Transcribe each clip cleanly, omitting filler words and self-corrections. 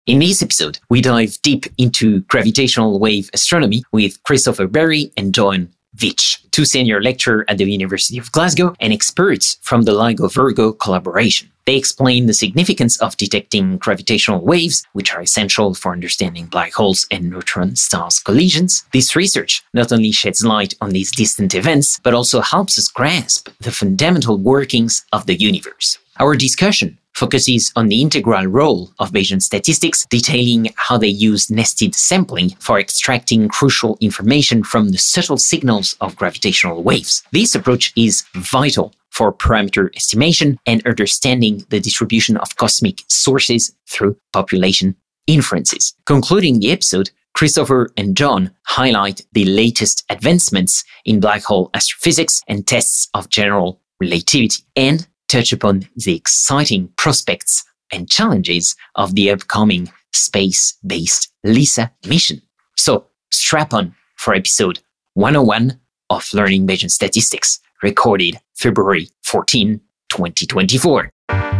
In this episode, we dive deep into gravitational wave astronomy with Christopher Berry and John Veitch, two senior lecturers at the University of Glasgow and experts from the LIGO-Virgo collaboration. They explain the significance of detecting gravitational waves, which are essential for understanding black holes and neutron stars collisions. This research not only sheds light on these distant events, but also helps us grasp the fundamental workings of the universe. Our discussion focuses on the integral role of Bayesian statistics, detailing how they use nested sampling for extracting crucial information from the subtle signals of gravitational waves. This approach is vital for parameter estimation and understanding the distribution of cosmic sources through population inferences. Concluding the episode, Christopher and John highlight the latest advancements in black hole astrophysics and tests of general relativity, and touch upon the exciting prospects and challenges of the upcoming space-based LISA mission. So strap on for episode 101 of Learning Bayesian Statistics, recorded February 14, 2024.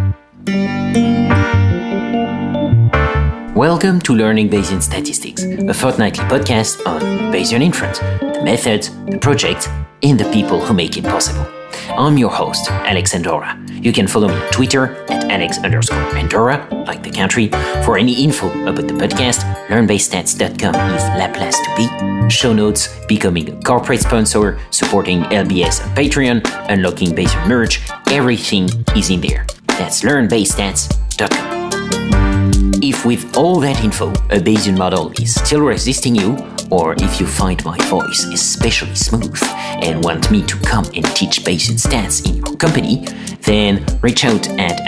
Welcome to Learning Bayesian Statistics, a fortnightly podcast on Bayesian inference, the methods, the projects, and the people who make it possible. I'm your host, Alex Andorra. You can follow me on Twitter at Alex_Andorra, like the country. For any info about the podcast, learnbayesstats.com is la place to be. Show notes, becoming a corporate sponsor, supporting LBS on Patreon, unlocking Bayesian merch, everything is in there. That's learnbayesstats.com. If with all that info, a Bayesian model is still resisting you, or if you find my voice especially smooth and want me to come and teach Bayesian stats in your company, then reach out at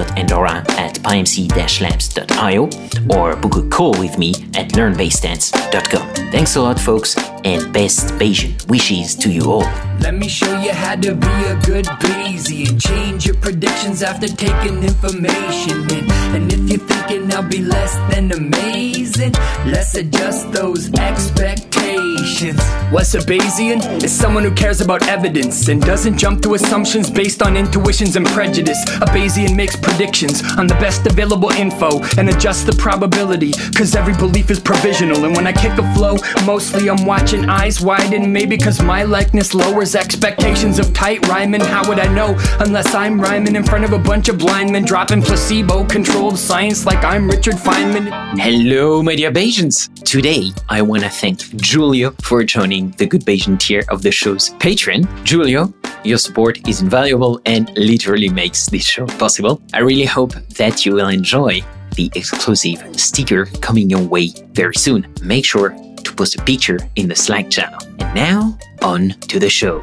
alex.andorra@pymc-labs.io or book a call with me at learnbayesstats.com. Thanks a lot, folks, and best Bayesian wishes to you all. Let me show you how to be a good Bayesian. Change your predictions after taking information in. And if you're thinking I'll be less than amazing, let's adjust those expectations. What's a Bayesian? Is someone who cares about evidence and doesn't jump to assumptions based on intuitions and prejudice. A Bayesian makes predictions on the best available info and adjusts the probability, cause every belief is provisional. And when I kick a flow, mostly I'm watching eyes widen, maybe cause my likeness lowers expectations of tight rhyming. How would I know unless I'm rhyming in front of a bunch of blind men, dropping placebo-controlled science like I'm Richard Feynman? Hello, my dear Bayesians. Today, I want to thank Julio for joining the Good Bayesian tier of the show's Patreon. Julio, your support is invaluable and literally makes this show possible. I really hope that you will enjoy the exclusive sticker coming your way very soon. Make sure to post a picture in the Slack channel. And now, on to the show.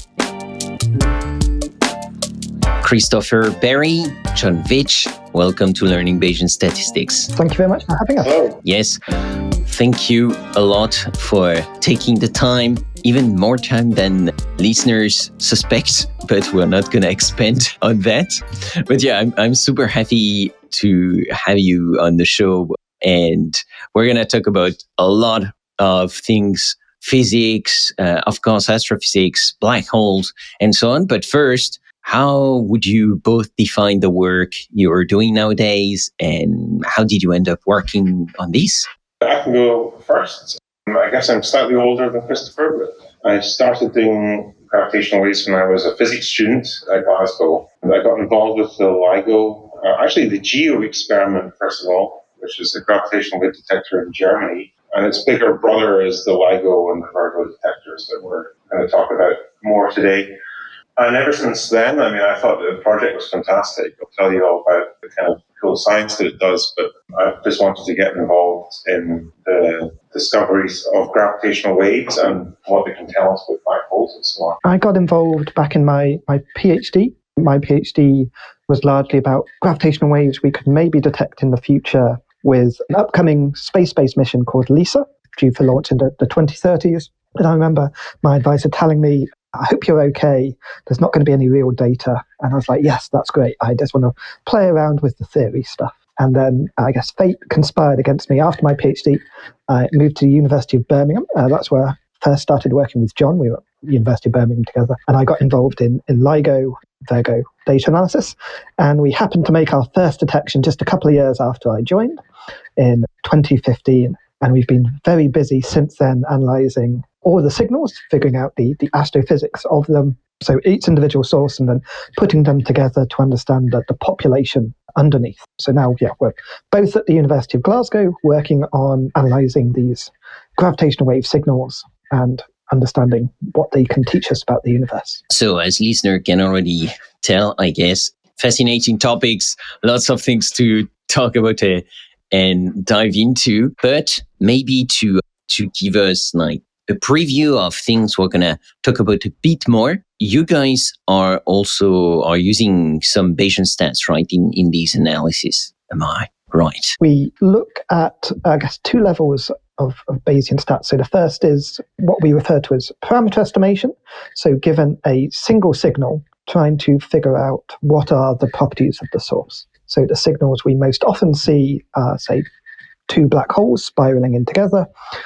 Christopher Berry, John Veitch, welcome to Learning Bayesian Statistics. Thank you very much for having us. Hello. Yes, thank you a lot for taking the time, even more time than listeners suspect, but we're not going to expand on that. But yeah, I'm super happy to have you on the show, and we're going to talk about a lot of things, physics, of course, astrophysics, black holes, and so on. But first, how would you both define the work you're doing nowadays, and how did you end up working on this? I can go first. I guess I'm slightly older than Christopher, but I started doing gravitational waves when I was a physics student at Glasgow. And I got involved with the LIGO, actually the GEO experiment, first of all, which is a gravitational wave detector in Germany. And its bigger brother is the LIGO and the Virgo detectors that we're going to talk about more today. And ever since then, I thought the project was fantastic. I'll tell you all about the kind of cool science that it does, but I just wanted to get involved in the discoveries of gravitational waves and what they can tell us about black holes and so on. I got involved back in my PhD. My PhD was largely about gravitational waves we could maybe detect in the future with an upcoming space-based mission called LISA, due for launch in the 2030s. And I remember my advisor telling me, I hope you're okay. There's not going to be any real data. And I was like, yes, that's great. I just want to play around with the theory stuff. And then I guess fate conspired against me. After my PhD, I moved to the University of Birmingham. That's where I first started working with John. We were at the University of Birmingham together. And I got involved in LIGO. Virgo data analysis. And we happened to make our first detection just a couple of years after I joined in 2015. And we've been very busy since then analysing all the signals, figuring out the astrophysics of them. So each individual source and then putting them together to understand the population underneath. So now, we're both at the University of Glasgow working on analysing these gravitational wave signals and understanding what they can teach us about the universe. So as listener can already tell, I guess, fascinating topics, lots of things to talk about and dive into, but maybe to give us like a preview of things we're going to talk about a bit more. You guys are using some Bayesian stats, right, in these analysis. Am I right? We look at, I guess, two levels of Bayesian stats. So the first is what we refer to as parameter estimation. So given a single signal, trying to figure out what are the properties of the source. So the signals we most often see are, say, two black holes spiraling in together.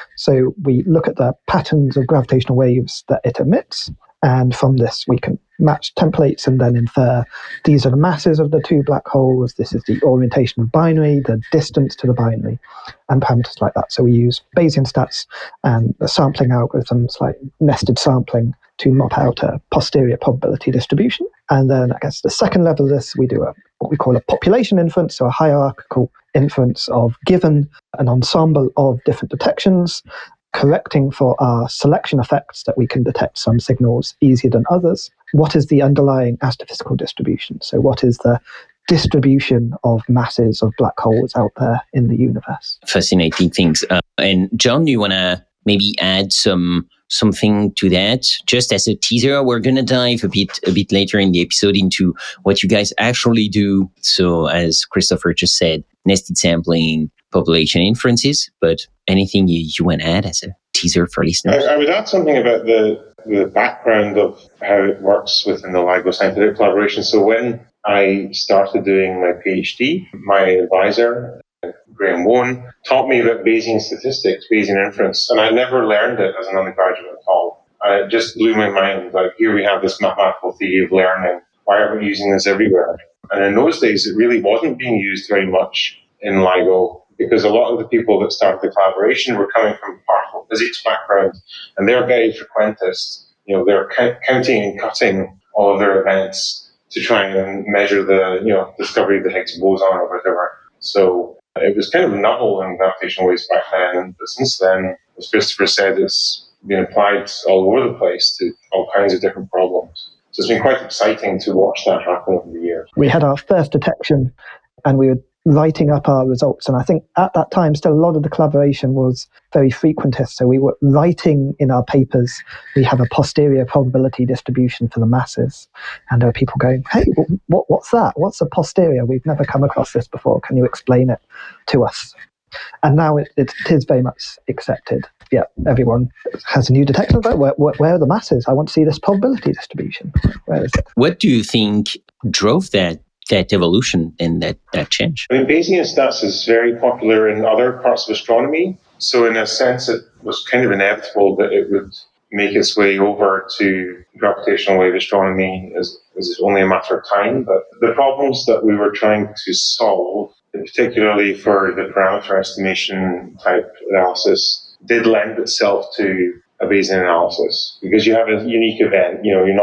So we look at the patterns of gravitational waves that it emits. And from this, we can match templates and then infer these are the masses of the two black holes. This is the orientation of binary, the distance to the binary, and parameters like that. So we use Bayesian stats and the sampling algorithms like nested sampling to map out a posterior probability distribution. And then I guess the second level of this, we do what we call a population inference, so a hierarchical inference of given an ensemble of different detections, correcting for our selection effects that we can detect some signals easier than others. What is the underlying astrophysical distribution? So what is the distribution of masses of black holes out there in the universe? Fascinating things. And John, do you want to maybe add something to that? Just as a teaser, we're going to dive a bit later in the episode into what you guys actually do. So as Christopher just said, nested sampling, population inferences, but anything you want to add as a teaser for listeners? I would add something about the background of how it works within the LIGO scientific collaboration. So when I started doing my PhD, my advisor, Graham Woan, taught me about Bayesian statistics, Bayesian inference, and I never learned it as an undergraduate at all. And it just blew my mind. Like, here we have this mathematical theory of learning. Why are we using this everywhere? And in those days, it really wasn't being used very much in LIGO, because a lot of the people that started the collaboration were coming from particle physics background, and they're very frequentists. They're counting and cutting all of their events to try and measure the, discovery of the Higgs boson or whatever. So it was kind of novel in gravitational waves back then, but since then, as Christopher said, it's been applied all over the place to all kinds of different problems. So it's been quite exciting to watch that happen over the years. We had our first detection, and we were writing up our results. And I think at that time, still a lot of the collaboration was very frequentist. So we were writing in our papers, we have a posterior probability distribution for the masses. And there were people going, hey, what's that? What's a posterior? We've never come across this before. Can you explain it to us? And now it is very much accepted. Yeah, everyone has a new detection. Where are the masses? I want to see this probability distribution. Where is it? What do you think drove that evolution and that change? I mean, Bayesian stats is very popular in other parts of astronomy. So in a sense, it was kind of inevitable that it would make its way over to gravitational wave astronomy as only a matter of time. But the problems that we were trying to solve, particularly for the parameter estimation type analysis, did lend itself to a Bayesian analysis, because you have a unique event.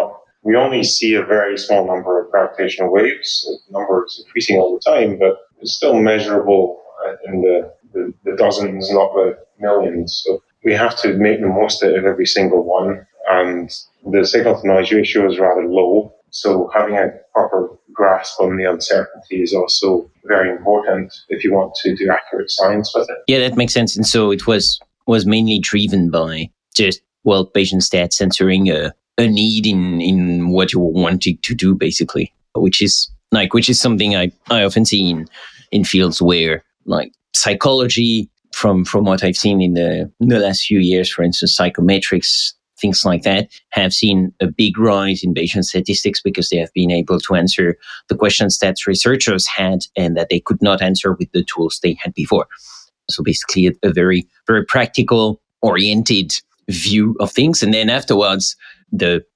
We only see a very small number of gravitational waves. The number is increasing all the time, but it's still measurable in the dozens, not the millions. So we have to make the most out of every single one. And the signal-to-noise ratio is rather low. So having a proper grasp on the uncertainty is also very important if you want to do accurate science with it. Yeah, that makes sense. And so it was mainly driven by just, Bayesian stats answering a need in what you wanted to do, basically, which is something I often see in fields where, like, psychology, from what I've seen in the last few years, for instance, psychometrics, things like that, have seen a big rise in Bayesian statistics because they have been able to answer the questions that researchers had and that they could not answer with the tools they had before. So basically a very, very practical oriented view of things. And then afterwards, the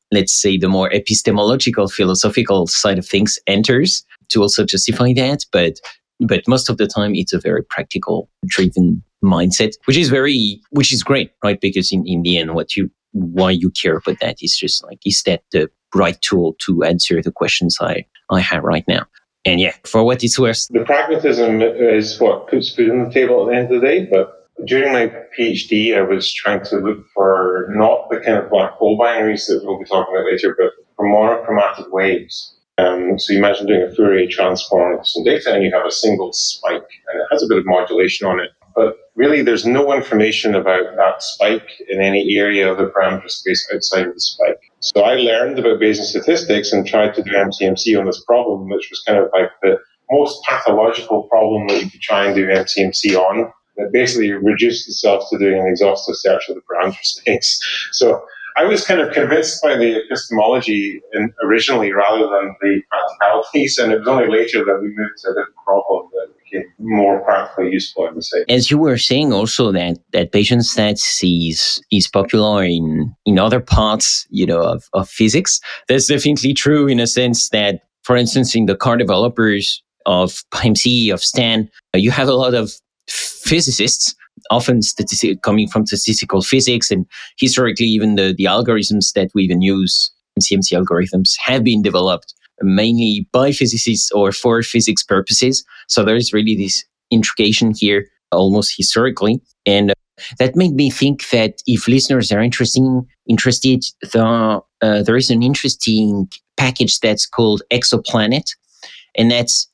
let's say, the more epistemological, philosophical side of things enters to also justify that. But most of the time, it's a very practical driven mindset, which is great, right? Because in the end, why you care about that is just like, is that the right tool to answer the questions I have right now? And yeah, for what it's worth. The pragmatism is what puts food on the table at the end of the day. But during my PhD, I was trying to look for not the kind of black hole binaries that we'll be talking about later, but for monochromatic waves. So you imagine doing a Fourier transform of some data and you have a single spike and it has a bit of modulation on it. But really, there's no information about that spike in any area of the parameter space outside of the spike. So I learned about Bayesian statistics and tried to do MCMC on this problem, which was kind of like the most pathological problem that you could try and do MCMC on. It basically reduced itself to doing an exhaustive search of the parameter space. So I was kind of convinced by the epistemology originally rather than the practicalities, and it was only later that we moved to a different problem that became more practically useful, I would say. As you were saying also that Bayesian stats is popular in other parts, of physics. That's definitely true in a sense that, for instance, in the car developers of PyMC, of Stan, you have a lot of physicists, often coming from statistical physics, and historically even the algorithms that we even use, CMC algorithms, have been developed mainly by physicists or for physics purposes. So there is really this intrication here, almost historically. And that made me think that if listeners are interested, there is an interesting package that's called Exoplanet. And that's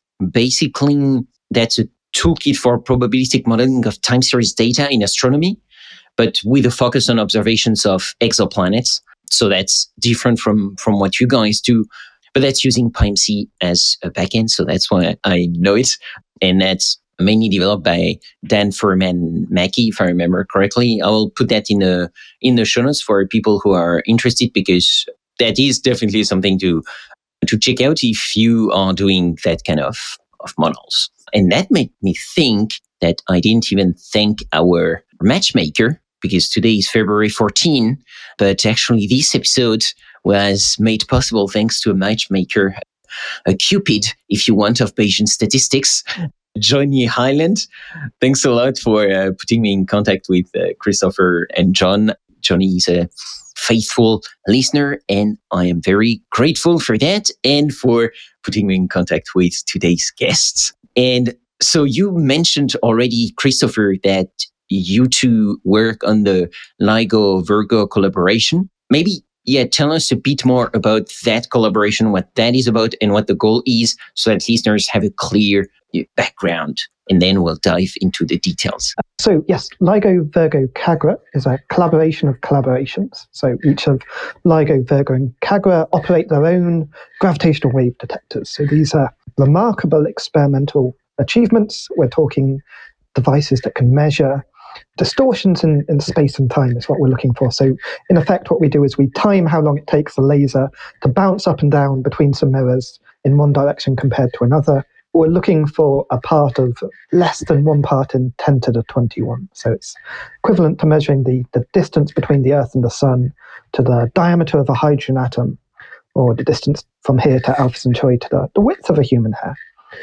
a toolkit for probabilistic modeling of time series data in astronomy, but with a focus on observations of exoplanets. So that's different from what you guys do, but that's using PyMC as a backend. So that's why I know it. And that's mainly developed by Dan Furman-Mackey, if I remember correctly. I will put that in the show notes for people who are interested, because that is definitely something to check out if you are doing that kind of models. And that made me think that I didn't even thank our matchmaker, because today is February 14, but actually this episode was made possible thanks to a matchmaker, a Cupid, if you want, of Bayesian statistics, Johnny Highland. Thanks a lot for putting me in contact with Christopher and John. Johnny is a faithful listener, and I am very grateful for that and for putting me in contact with today's guests. And so you mentioned already, Christopher, that you two work on the LIGO-Virgo collaboration. Maybe, tell us a bit more about that collaboration, what that is about, and what the goal is, so that listeners have a clear background. And then we'll dive into the details. So yes, LIGO, Virgo, Kagra is a collaboration of collaborations. So each of LIGO, Virgo, and Kagra operate their own gravitational wave detectors. So these are remarkable experimental achievements. We're talking devices that can measure distortions in space and time is what we're looking for. So in effect, what we do is we time how long it takes the laser to bounce up and down between some mirrors in one direction compared to another. We're looking for a part of less than 1 part in 10 to the 21. So it's equivalent to measuring the distance between the Earth and the Sun to the diameter of a hydrogen atom, or the distance from here to Alpha Centauri to the width of a human hair.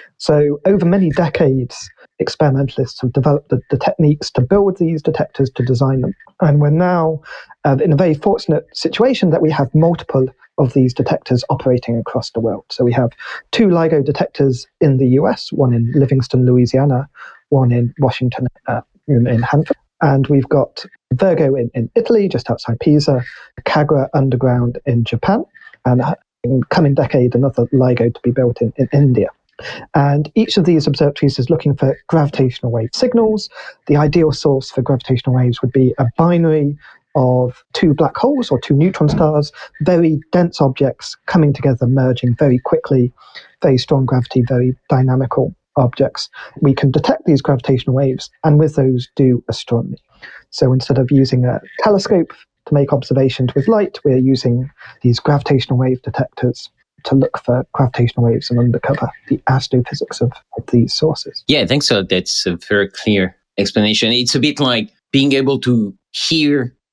So over many decades, experimentalists have developed the techniques to build these detectors, to design them. And we're now in a very fortunate situation that we have multiple of these detectors operating across the world. So we have 2 LIGO detectors in the US, one in Livingston, Louisiana, one in Washington, in Hanford. And we've got Virgo in Italy, just outside Pisa, Kagra underground in Japan, and in the coming decade, another LIGO to be built in India. And each of these observatories is looking for gravitational wave signals. The ideal source for gravitational waves would be a binary of 2 black holes or 2 neutron stars, very dense objects coming together, merging very quickly, very strong gravity, very dynamical objects. We can detect these gravitational waves and with those do astronomy. So instead of using a telescope to make observations with light, we're using these gravitational wave detectors to look for gravitational waves and uncover the astrophysics of these sources. Yeah, thanks. So that's a very clear explanation. It's a bit like being able to hear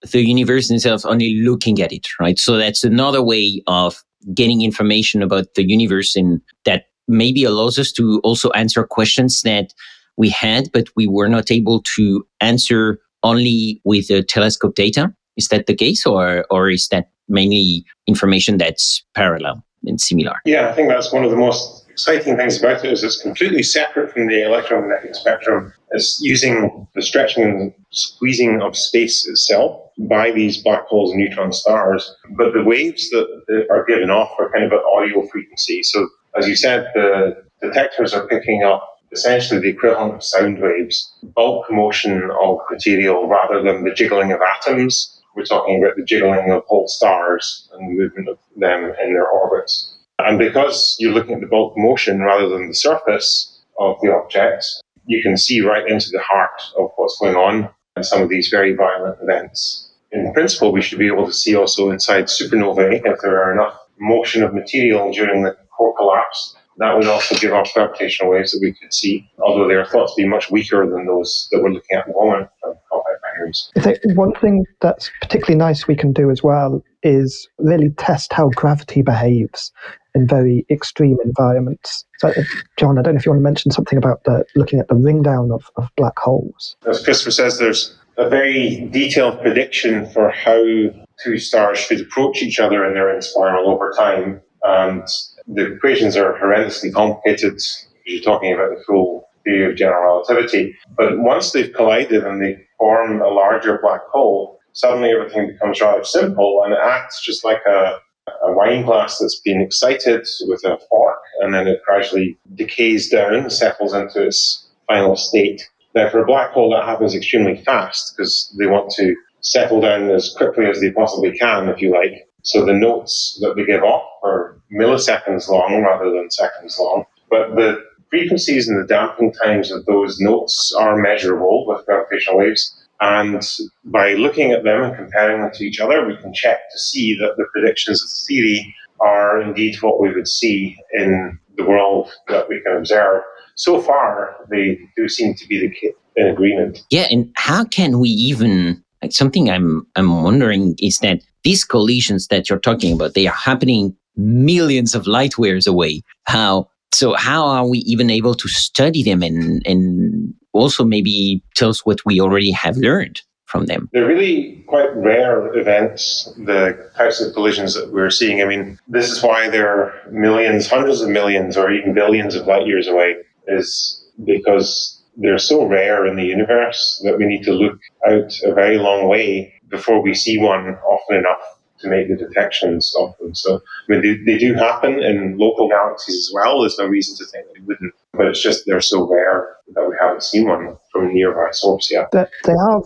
the universe itself, only looking at it, right? So that's another way of getting information about the universe, and that maybe allows us to also answer questions that we had, but we were not able to answer only with the telescope data. Is that the case, or is that mainly information that's parallel and similar? Yeah, I think that's one of the most exciting things about it is it's completely separate from the electromagnetic spectrum. It's using the stretching and squeezing of space itself by these black holes and neutron stars. But the waves that are given off are kind of at audio frequency. So as you said, the detectors are picking up essentially the equivalent of sound waves, bulk motion of material rather than the jiggling of atoms. We're talking about the jiggling of whole stars and the movement of them in their orbits. And because you're looking at the bulk motion rather than the surface of the objects, you can see right into the heart of what's going on in some of these very violent events. In principle, we should be able to see also inside supernovae if there are enough motion of material during the core collapse. That would also give off gravitational waves that we could see, although they are thought to be much weaker than those that we're looking at the moment from compact binaries. I think one thing that's particularly nice we can do as well is really test how gravity behaves in very extreme environments. So, John, I don't know if you want to mention something about looking at the ring down of black holes. As Christopher says, there's a very detailed prediction for how two stars should approach each other in their spiral over time. And the equations are horrendously complicated. You're talking about the full theory of general relativity. But once they've collided and they form a larger black hole, suddenly everything becomes rather simple, and it acts just like a wine glass that's been excited with a fork, and then it gradually decays down, settles into its final state. Now, for a black hole, that happens extremely fast because they want to settle down as quickly as they possibly can, if you like. So the notes that they give off are milliseconds long rather than seconds long. But the frequencies and the damping times of those notes are measurable with gravitational waves. And by looking at them and comparing them to each other, we can check to see that the predictions of the theory are indeed what we would see in the world that we can observe. So far, they do seem to be in agreement. Yeah, and how can we even... something I'm wondering is that these collisions that you're talking about, they are happening millions of light years away. How are we even able to study them and also maybe tell us what we already have learned from them? They're really quite rare events, the types of collisions that we're seeing. I mean, this is why they're millions, hundreds of millions, or even billions of light years away, is because they're so rare in the universe that we need to look out a very long way before we see one often enough to make the detections of them. So, I mean, they do happen in local galaxies as well. There's no reason to think they wouldn't. But it's just they're so rare that we haven't seen one from a nearby source yet. They are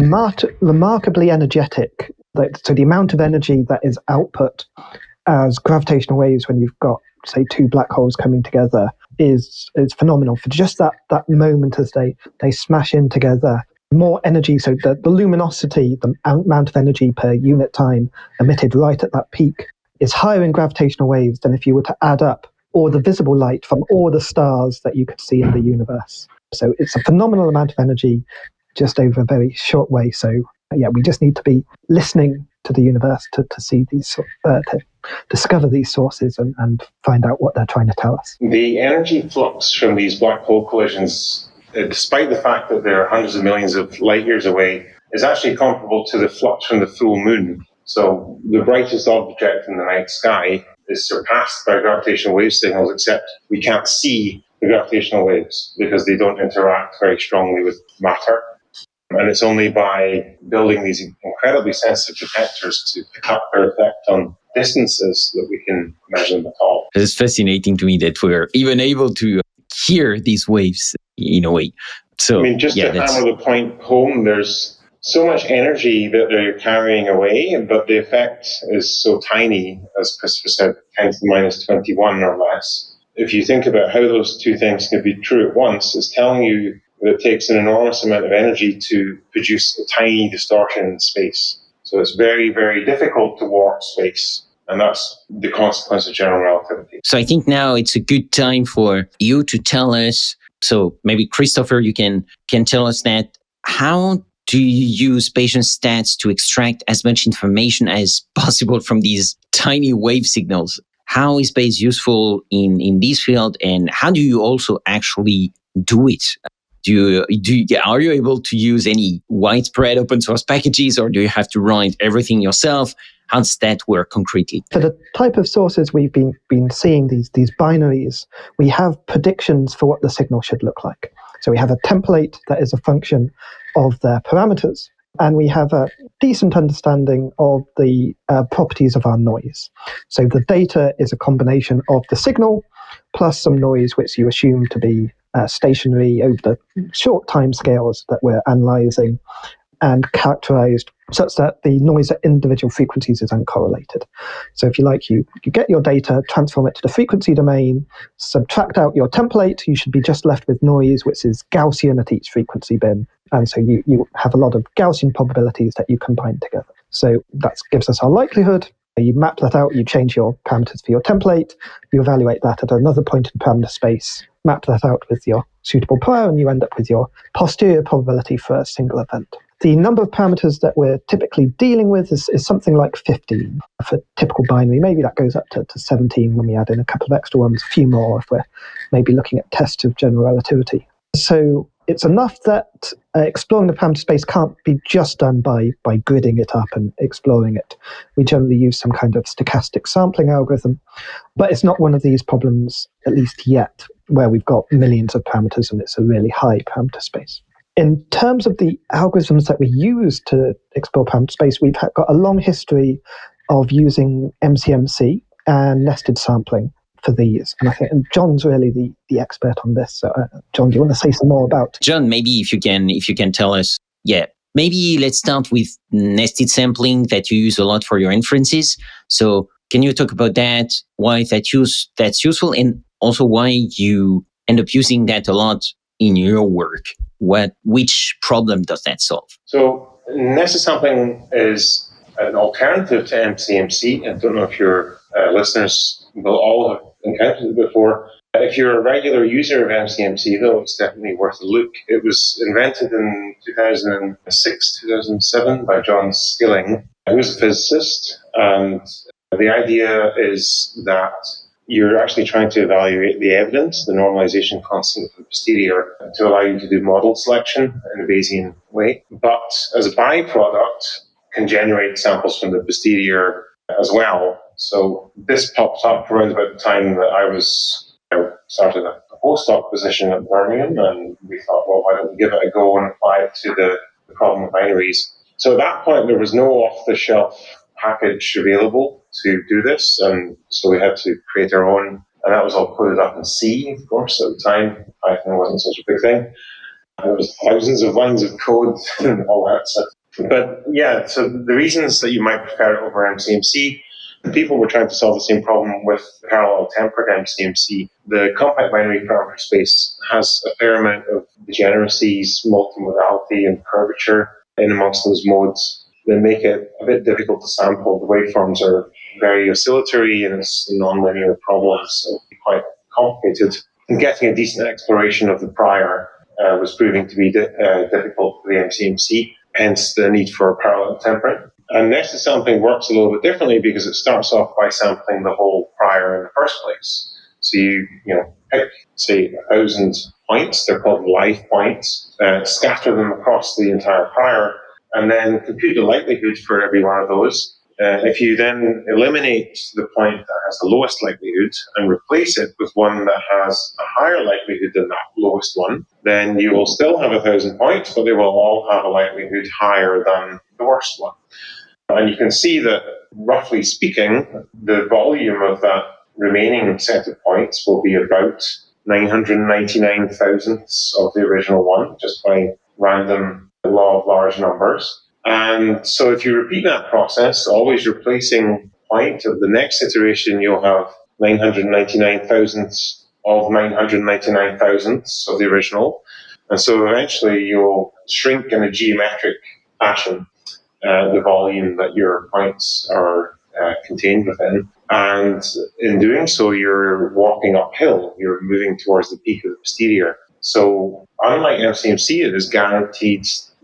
remarkably energetic. So the amount of energy that is output as gravitational waves when you've got, say, two black holes coming together is phenomenal. For just that moment as they smash in together, more energy, so the luminosity, the amount of energy per unit time emitted right at that peak is higher in gravitational waves than if you were to add up all the visible light from all the stars that you could see in the universe. So it's a phenomenal amount of energy just over a very short way. So yeah, we just need to be listening to the universe to see these, to discover these sources and find out what they're trying to tell us. The energy flux from these black hole collisions, despite the fact that they're hundreds of millions of light years away, is actually comparable to the flux from the full moon. So the brightest object in the night sky is surpassed by gravitational wave signals, except we can't see the gravitational waves because they don't interact very strongly with matter. And it's only by building these incredibly sensitive detectors to pick up their effect on distances that we can measure them at all. It's fascinating to me that we're even able to hear these waves in a way. So, I mean, just to hammer the point home, there's so much energy that they're carrying away, but the effect is so tiny, as Christopher said, 10 to the minus 21 or less. If you think about how those two things can be true at once, it's telling you that it takes an enormous amount of energy to produce a tiny distortion in space. So it's very, very difficult to warp space. And that's the consequence of general relativity. So I think now it's a good time for you to tell us. So maybe Christopher, you can tell us that how do you use Bayesian stats to extract as much information as possible from these tiny wave signals? How is Bayes useful in this field, and how do you also actually do it? Are you able to use any widespread open source packages, or do you have to write everything yourself? How does that work concretely? For the type of sources we've been seeing, these binaries, we have predictions for what the signal should look like. So we have a template that is a function of their parameters, and we have a decent understanding of the properties of our noise. So the data is a combination of the signal plus some noise, which you assume to be stationary over the short time scales that we're analyzing, and characterized such that the noise at individual frequencies is uncorrelated. So if you like, you get your data, transform it to the frequency domain, subtract out your template, you should be just left with noise, which is Gaussian at each frequency bin. And so you have a lot of Gaussian probabilities that you combine together. So that gives us our likelihood. You map that out, you change your parameters for your template, you evaluate that at another point in parameter space, map that out with your suitable prior, and you end up with your posterior probability for a single event. The number of parameters that we're typically dealing with is something like 15 for typical binary. Maybe that goes up to 17 when we add in a couple of extra ones, a few more if we're maybe looking at tests of general relativity. So it's enough that exploring the parameter space can't be just done by gridding it up and exploring it. We generally use some kind of stochastic sampling algorithm, but it's not one of these problems, at least yet, where we've got millions of parameters and it's a really high parameter space. In terms of the algorithms that we use to explore parameter space, we've got a long history of using MCMC and nested sampling for these. And I think John's really the expert on this. So, John, do you want to say some more about? John, maybe if you can tell us, maybe let's start with nested sampling that you use a lot for your inferences. So can you talk about that, why that's useful, and also why you end up using that a lot in your work? Which problem does that solve? So nested sampling is an alternative to MCMC. I don't know if your listeners will all have encountered it before. If you're a regular user of MCMC, though, it's definitely worth a look. It was invented in 2006, 2007 by John Skilling, who's a physicist. And the idea is that you're actually trying to evaluate the evidence, the normalization constant of the posterior, to allow you to do model selection in a Bayesian way. But as a byproduct, can generate samples from the posterior as well. So this popped up around about the time that I started a postdoc position at Birmingham, and we thought, well, why don't we give it a go and apply it to the problem of binaries? So at that point, there was no off-the-shelf package available to do this, and so we had to create our own, and that was all coded up in C, of course. At the time, Python wasn't such a big thing. There was thousands of lines of code and all that stuff. But yeah, so the reasons that you might prefer it over MCMC, people were trying to solve the same problem with parallel tempered MCMC. The compact binary parameter space has a fair amount of degeneracies, multimodality, and curvature in amongst those modes that make it a bit difficult to sample. The waveforms are very oscillatory and it's a non-linear problem, so it's quite complicated. And getting a decent exploration of the prior was proving to be difficult for the MCMC, hence the need for parallel tempering. And nested sampling works a little bit differently because it starts off by sampling the whole prior in the first place. So you pick, say, 1,000 points, they're called live points, scatter them across the entire prior, and then compute the likelihood for every one of those. If you then eliminate the point that has the lowest likelihood and replace it with one that has a higher likelihood than that lowest one, then you will still have 1,000 points, but they will all have a likelihood higher than the worst one. And you can see that, roughly speaking, the volume of that remaining set of points will be about 999 thousandths of the original one, just by random law of large numbers. And so if you repeat that process, always replacing point of the next iteration, you'll have 999 thousandths of 999 thousandths of the original. And so eventually you'll shrink in a geometric fashion the volume that your points are contained within. And in doing so, you're walking uphill. You're moving towards the peak of the posterior. So unlike MCMC, it is guaranteed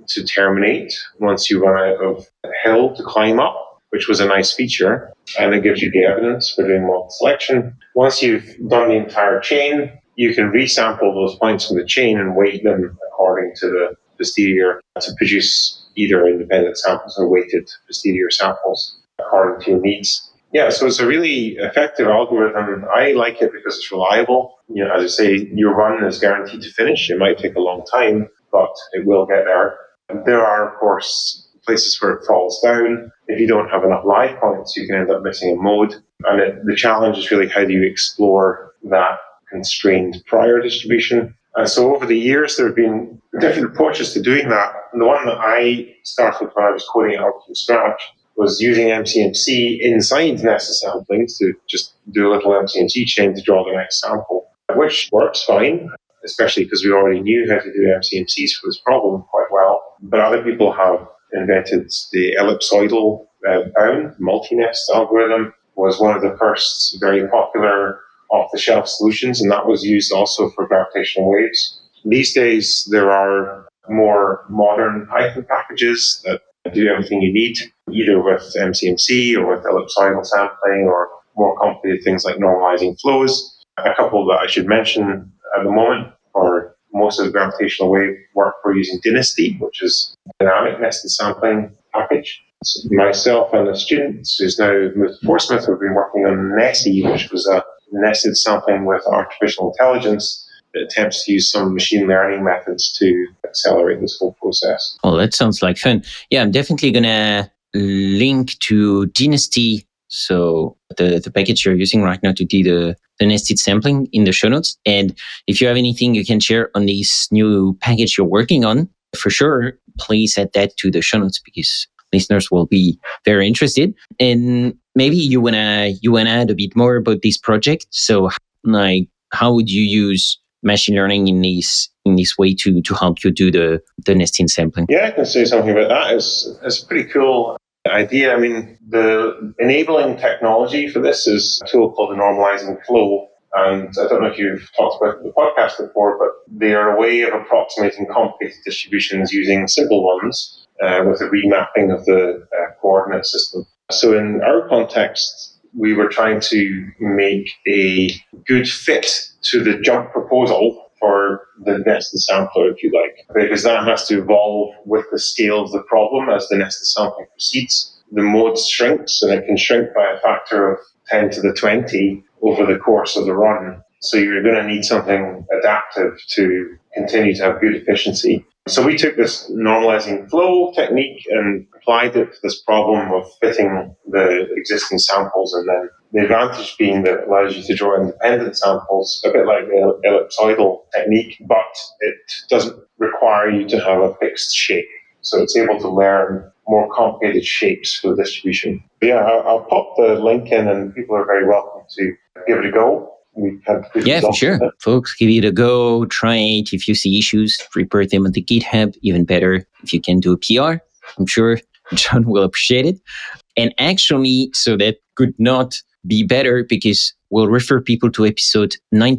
to terminate once you run out of a hill to climb up, which was a nice feature. And it gives you the evidence for doing multi-selection. Once you've done the entire chain, you can resample those points in the chain and weight them according to the posterior to produce either independent samples or weighted posterior samples according to your needs. Yeah, so it's a really effective algorithm. I like it because it's reliable. As I say, your run is guaranteed to finish. It might take a long time, but it will get there. There are, of course, places where it falls down. If you don't have enough live points, you can end up missing a mode. And the challenge is really, how do you explore that constrained prior distribution? And so over the years, there have been different approaches to doing that. And the one that I started when I was coding it out from scratch was using MCMC inside nested samplings to just do a little MCMC chain to draw the next sample, which works fine, especially because we already knew how to do MCMCs for this problem quite well. But other people have invented the ellipsoidal bound multi-nest algorithm. Was one of the first very popular off-the-shelf solutions, and that was used also for gravitational waves. These days, there are more modern Python packages that do everything you need, either with MCMC or with ellipsoidal sampling or more complicated things like normalizing flows. A couple that I should mention at the moment, for most of the gravitational wave work, we're using Dynasty, which is a dynamic nested sampling package. So myself and a student who's now moved to Portsmouth have been working on Nessie, which was a nested sampling with artificial intelligence that attempts to use some machine learning methods to accelerate this whole process. Well, that sounds like fun. Yeah, I'm definitely going to link to Dynasty, so the package you're using right now to do the nested sampling, in the show notes. And if you have anything you can share on this new package you're working on, for sure, please add that to the show notes, because listeners will be very interested. And maybe you wanna add a bit more about this project. So, like, how would you use machine learning in this way to help you do the nesting sampling? Yeah, I can say something about that. It's a pretty cool idea. I mean, the enabling technology for this is a tool called the normalizing flow. And I don't know if you've talked about the podcast before, but they are a way of approximating complicated distributions using simple ones with a remapping of the coordinate system. So in our context, we were trying to make a good fit to the jump proposal for the nested sampler, if you like, because that has to evolve with the scale of the problem as the nested sampling proceeds. The mode shrinks, and it can shrink by a factor of 10 to the 20 over the course of the run. So you're going to need something adaptive to continue to have good efficiency. So we took this normalizing flow technique and applied it to this problem of fitting the existing samples. And then the advantage being that it allows you to draw independent samples, a bit like the ellipsoidal technique, but it doesn't require you to have a fixed shape. So it's able to learn more complicated shapes for the distribution. But yeah, I'll pop the link in, and people are very welcome to give it a go. Yeah, for sure. Folks, give it a go, try it. If you see issues, report them on the GitHub. Even better, if you can do a PR, I'm sure John will appreciate it. And actually, so that could not be better, because we'll refer people to episode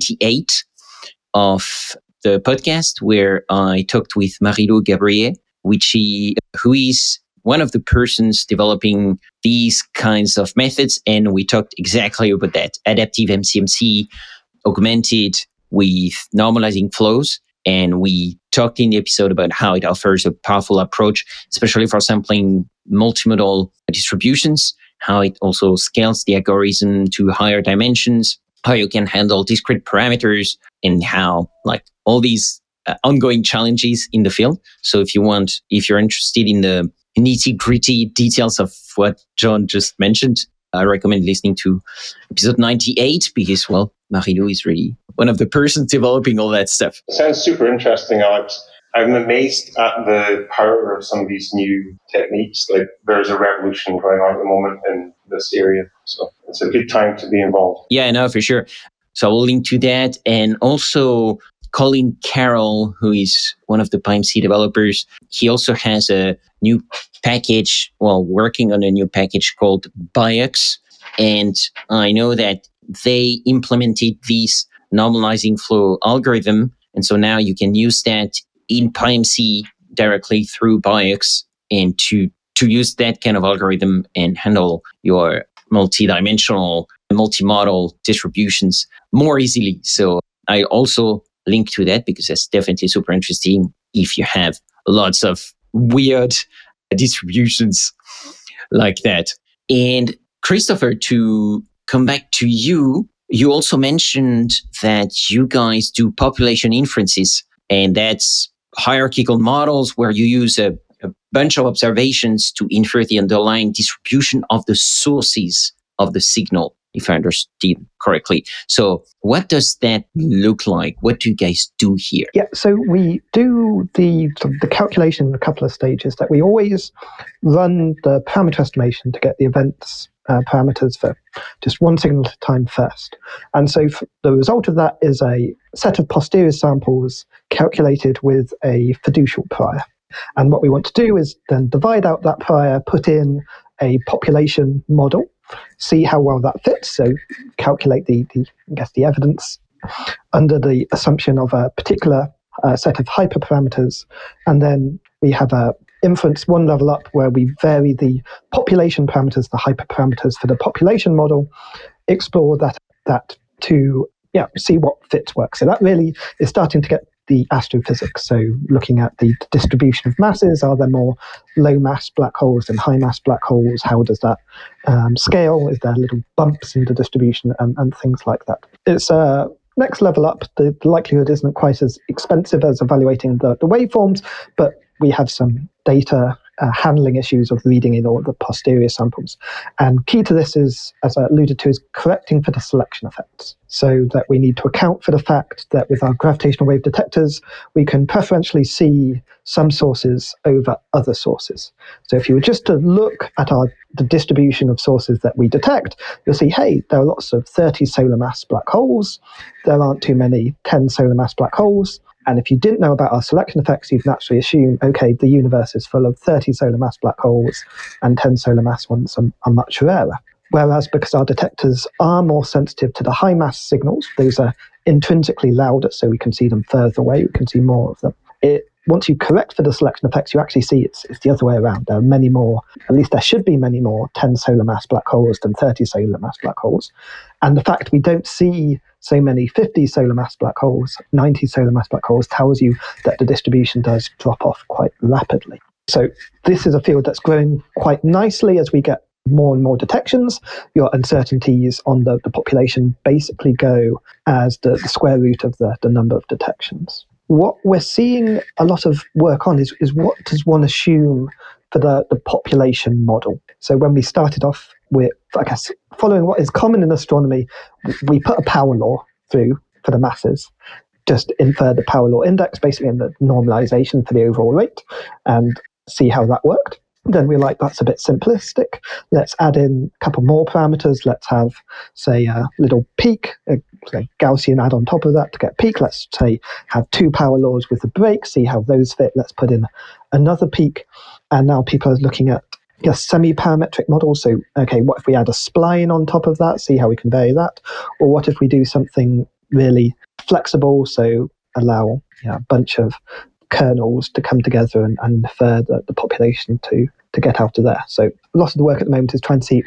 98 of the podcast, where I talked with Marie-Lou Gabriel, who is one of the persons developing these kinds of methods. And we talked exactly about that. Adaptive MCMC augmented with normalizing flows. And we talked in the episode about how it offers a powerful approach, especially for sampling multimodal distributions, how it also scales the algorithm to higher dimensions, how you can handle discrete parameters, and how, like, all these ongoing challenges in the field. So if you're interested in the nitty-gritty details of what John just mentioned, I recommend listening to episode 98, because, well, Marie-Lou is really one of the persons developing all that stuff. It sounds super interesting, Alex. I'm amazed at the power of some of these new techniques. Like, there's a revolution going on at the moment in this area. So it's a good time to be involved. Yeah, no, for sure. So I will link to that. And also, Colin Carroll, who is one of the PyMC developers, he also has a new package, working on a new package called Biux. And I know that they implemented this normalizing flow algorithm. And so now you can use that in PyMC directly through Biox and to use that kind of algorithm and handle your multi-dimensional, multi-model distributions more easily. So I also link to that because that's definitely super interesting if you have lots of weird distributions like that. And Christopher, to come back to you, you also mentioned that you guys do population inferences, and that's hierarchical models where you use a bunch of observations to infer the underlying distribution of the sources of the signal, if I understood correctly. So what does that look like? What do you guys do here? Yeah, so we do the calculation in a couple of stages. That we always run the parameter estimation to get the events parameters for just one signal at a time first. And so the result of that is a set of posterior samples calculated with a fiducial prior. And what we want to do is then divide out that prior, put in a population model, see how well that fits. So calculate the evidence under the assumption of a particular set of hyperparameters. And then we have a inference one level up where we vary the population parameters, the hyperparameters for the population model, explore that to see what fits work. So that really is starting to get the astrophysics. So looking at the distribution of masses, are there more low mass black holes than high mass black holes? How does that scale? Is there little bumps in the distribution and things like that? It's next level up. The likelihood isn't quite as expensive as evaluating the waveforms, but we have some data handling issues of reading in all the posterior samples. And key to this is, as I alluded to, is correcting for the selection effects. So that we need to account for the fact that with our gravitational wave detectors, we can preferentially see some sources over other sources. So if you were just to look at the distribution of sources that we detect, you'll see, hey, there are lots of 30 solar mass black holes. There aren't too many 10 solar mass black holes. And if you didn't know about our selection effects, you'd naturally assume, okay, the universe is full of 30 solar mass black holes and 10 solar mass ones are much rarer. Whereas because our detectors are more sensitive to the high mass signals, those are intrinsically louder, so we can see them further away, we can see more of them. Once you correct for the selection effects, you actually see it's the other way around. There are many more, at least there should be many more 10 solar mass black holes than 30 solar mass black holes. And the fact we don't see so many 50 solar mass black holes, 90 solar mass black holes, tells you that the distribution does drop off quite rapidly. So this is a field that's growing quite nicely as we get more and more detections. Your uncertainties on the population basically go as the square root of the number of detections. What we're seeing a lot of work on is what does one assume for the population model. So when we started off with, I guess, following what is common in astronomy, we put a power law through for the masses, just infer the power law index, basically in the normalization for the overall rate, and see how that worked. Then we're like, that's a bit simplistic. Let's add in a couple more parameters. Let's have, say, a little peak, say Gaussian add on top of that to get peak. Let's say have two power laws with the break, see how those fit. Let's put in another peak. And now people are looking at semi-parametric models. So, okay, what if we add a spline on top of that, see how we can vary that? Or what if we do something really flexible, so allow a bunch of kernels to come together and infer the population to get out of there. So a lot of the work at the moment is trying to see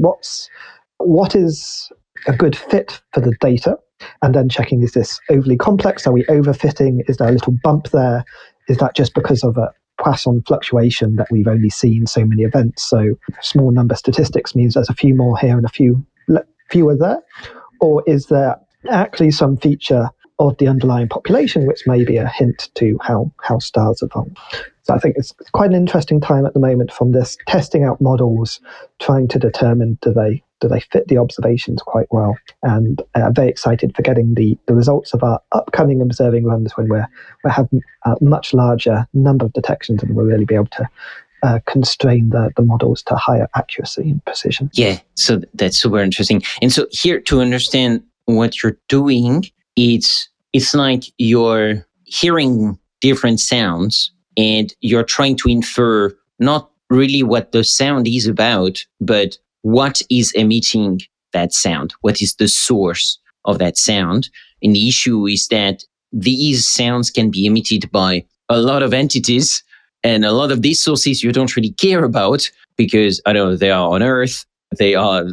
what is a good fit for the data, and then checking, is this overly complex? Are we overfitting? Is there a little bump there? Is that just because of a Poisson fluctuation that we've only seen so many events? So small number statistics means there's a few more here and a few fewer there. Or is there actually some feature of the underlying population which may be a hint to how stars evolve? So I think it's quite an interesting time at the moment from this testing out models, trying to determine do they fit the observations quite well, and very excited for getting the results of our upcoming observing runs when we have a much larger number of detections and we'll really be able to constrain the models to higher accuracy and precision. Yeah, so that's super interesting. And so here, to understand what you're doing, it's like you're hearing different sounds and you're trying to infer not really what the sound is about, but what is emitting that sound? What is the source of that sound? And the issue is that these sounds can be emitted by a lot of entities And a lot of these sources you don't really care about because, I don't know, they are on Earth, they are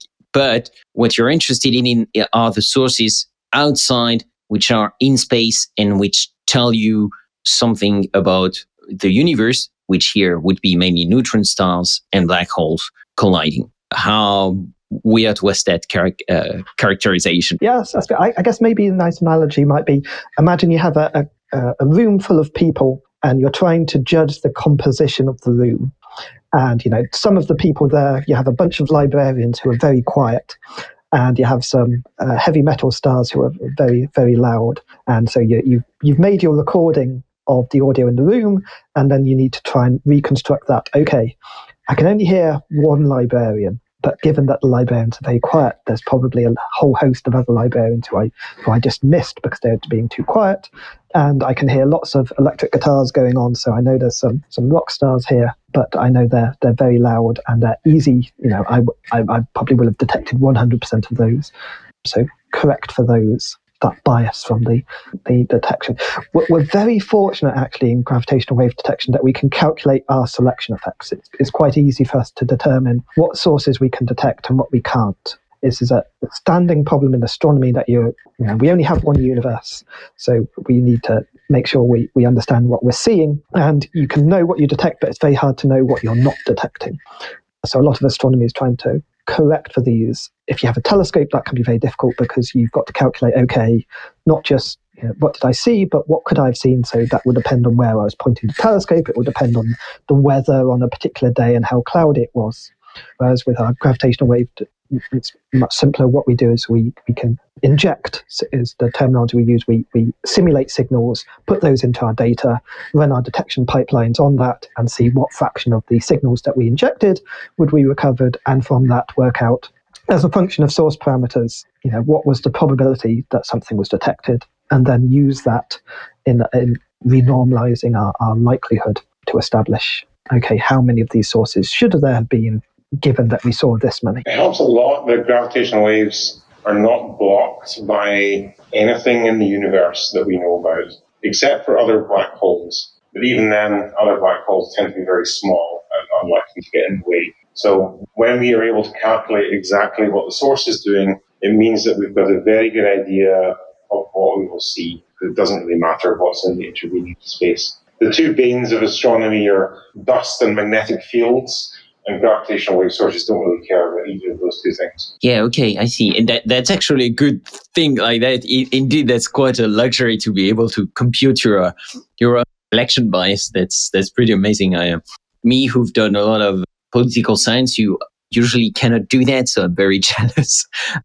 but what you're interested in are the sources outside, which are in space and which tell you something about the universe, which here would be mainly neutron stars and black holes colliding. How weird was that characterization? Yes, that's good. I guess maybe a nice analogy might be, imagine you have a room full of people and you're trying to judge the composition of the room. And, some of the people there, you have a bunch of librarians who are very quiet, and you have some heavy metal stars who are very, very loud. And so you've made your recording of the audio in the room, and then you need to try and reconstruct that. Okay, I can only hear one librarian, but given that the librarians are very quiet, there's probably a whole host of other librarians who I just missed because they're being too quiet. And I can hear lots of electric guitars going on, so I know there's some rock stars here, but I know they're very loud and they're easy. I probably will have detected 100% of those. So correct for those, that bias from the detection. We're very fortunate, actually, in gravitational wave detection that we can calculate our selection effects. It's quite easy for us to determine what sources we can detect and what we can't. This is a standing problem in astronomy that we only have one universe, so we need to make sure we understand what we're seeing. And you can know what you detect, but it's very hard to know what you're not detecting. So a lot of astronomy is trying to correct for these. If you have a telescope, that can be very difficult because you've got to calculate, okay, not just what did I see, but what could I have seen? So that would depend on where I was pointing the telescope. It would depend on the weather on a particular day and how cloudy it was. Whereas with our gravitational wave, it's much simpler. What we do is we can inject, is the terminology we use. We simulate signals, put those into our data, run our detection pipelines on that, and see what fraction of the signals that we injected would we recovered, and from that work out, as a function of source parameters, what was the probability that something was detected, and then use that in renormalizing our likelihood to establish, okay, how many of these sources should there have been, given that we saw this many. It helps a lot that gravitational waves are not blocked by anything in the universe that we know about, except for other black holes. But even then, other black holes tend to be very small and unlikely to get in the way. So when we are able to calculate exactly what the source is doing, it means that we've got a very good idea of what we will see. It doesn't really matter what's in the intervening space. The two banes of astronomy are dust and magnetic fields, and gravitational wave sources don't really care about either of those two things. Yeah, okay, I see. And that's actually a good thing like that. Indeed, that's quite a luxury to be able to compute your selection bias. That's pretty amazing. Me, who've done a lot of political science, you usually cannot do that, so I'm very jealous.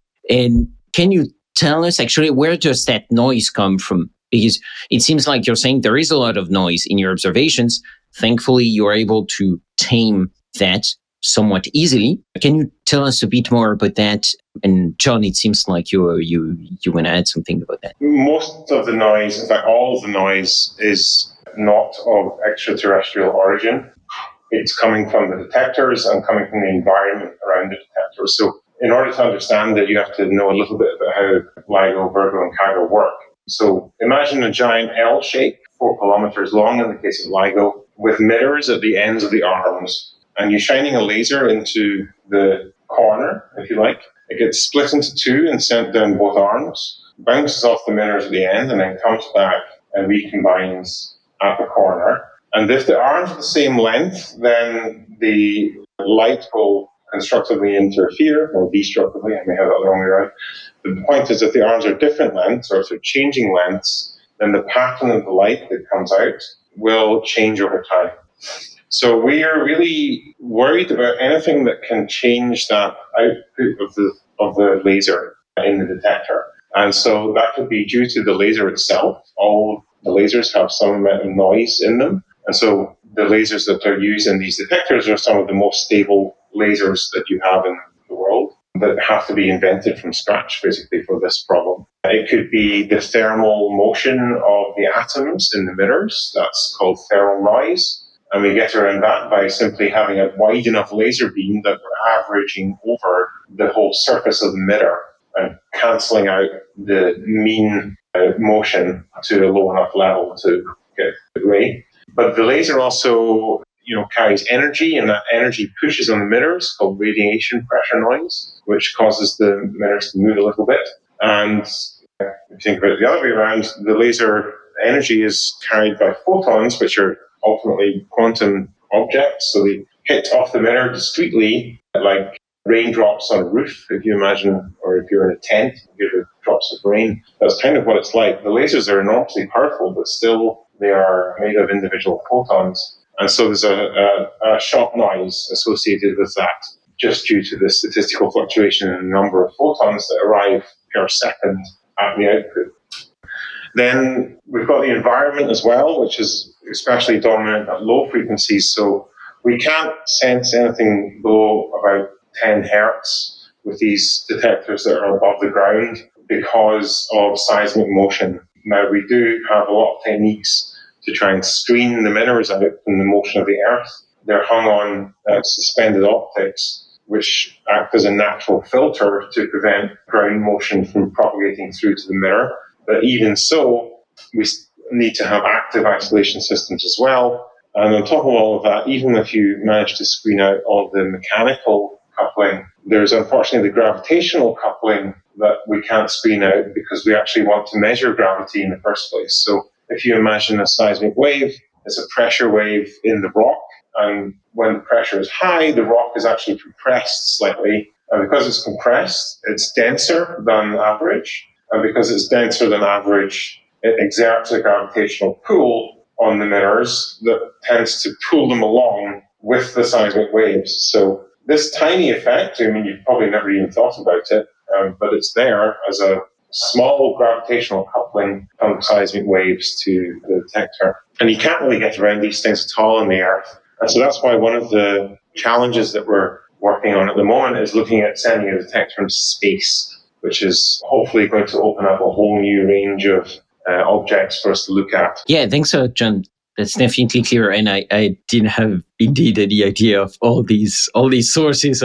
And can you tell us actually, where does that noise come from? Because it seems like you're saying there is a lot of noise in your observations. Thankfully, you're able to tame that somewhat easily. Can you tell us a bit more about that? And John, it seems like you want to add something about that. Most of the noise, in fact, all of the noise is not of extraterrestrial origin. It's coming from the detectors and coming from the environment around the detectors. So in order to understand that, you have to know a little bit about how LIGO, Virgo, and KAGO work. So imagine a giant L shape, 4 kilometers long in the case of LIGO, with mirrors at the ends of the arms. And you're shining a laser into the corner, if you like. It gets split into 2 and sent down both arms, bounces off the mirrors at the end, and then comes back and recombines at the corner. And if the arms are the same length, then the light will constructively interfere, or destructively, I may have that the wrong way around. But the point is, if the arms are different lengths, or if they're changing lengths, then the pattern of the light that comes out will change over time. So we are really worried about anything that can change that output of the laser in the detector. And so that could be due to the laser itself. All the lasers have some amount of noise in them. And so the lasers that are used in these detectors are some of the most stable lasers that you have in the world, that have to be invented from scratch, basically, for this problem. It could be the thermal motion of the atoms in the mirrors. That's called thermal noise. And we get around that by simply having a wide enough laser beam that we're averaging over the whole surface of the mirror and cancelling out the mean motion to a low enough level to get the ray. But the laser also, carries energy, and that energy pushes on the mirrors, called radiation pressure noise, which causes the mirrors to move a little bit. And if you think about it the other way around, the laser energy is carried by photons, which are ultimately quantum objects. So they hit off the mirror discreetly, like raindrops on a roof, if you imagine, or if you're in a tent, you get drops of rain. That's kind of what it's like. The lasers are enormously powerful, but still they are made of individual photons. And so there's a shock noise associated with that, just due to the statistical fluctuation in the number of photons that arrive per second at the output. Then we've got the environment as well, which is especially dominant at low frequencies. So we can't sense anything below about 10 hertz with these detectors that are above the ground because of seismic motion. Now, we do have a lot of techniques to try and screen the mirrors out from the motion of the Earth. They're hung on suspended optics, which act as a natural filter to prevent ground motion from propagating through to the mirror. But even so, we need to have active isolation systems as well. And on top of all of that, even if you manage to screen out all the mechanical coupling, there's unfortunately the gravitational coupling that we can't screen out because we actually want to measure gravity in the first place. So if you imagine a seismic wave, it's a pressure wave in the rock. And when the pressure is high, the rock is actually compressed slightly. And because it's compressed, it's denser than average. And because it's denser than average, it exerts a gravitational pull on the mirrors that tends to pull them along with the seismic waves. So this tiny effect, you've probably never even thought about it, but it's there as a small gravitational coupling from seismic waves to the detector. And you can't really get around these things at all on the Earth. And so that's why one of the challenges that we're working on at the moment is looking at sending a detector into space, which is hopefully going to open up a whole new range of objects for us to look at. Yeah, thanks so, John. That's definitely clear. And I didn't have indeed any idea of all these sources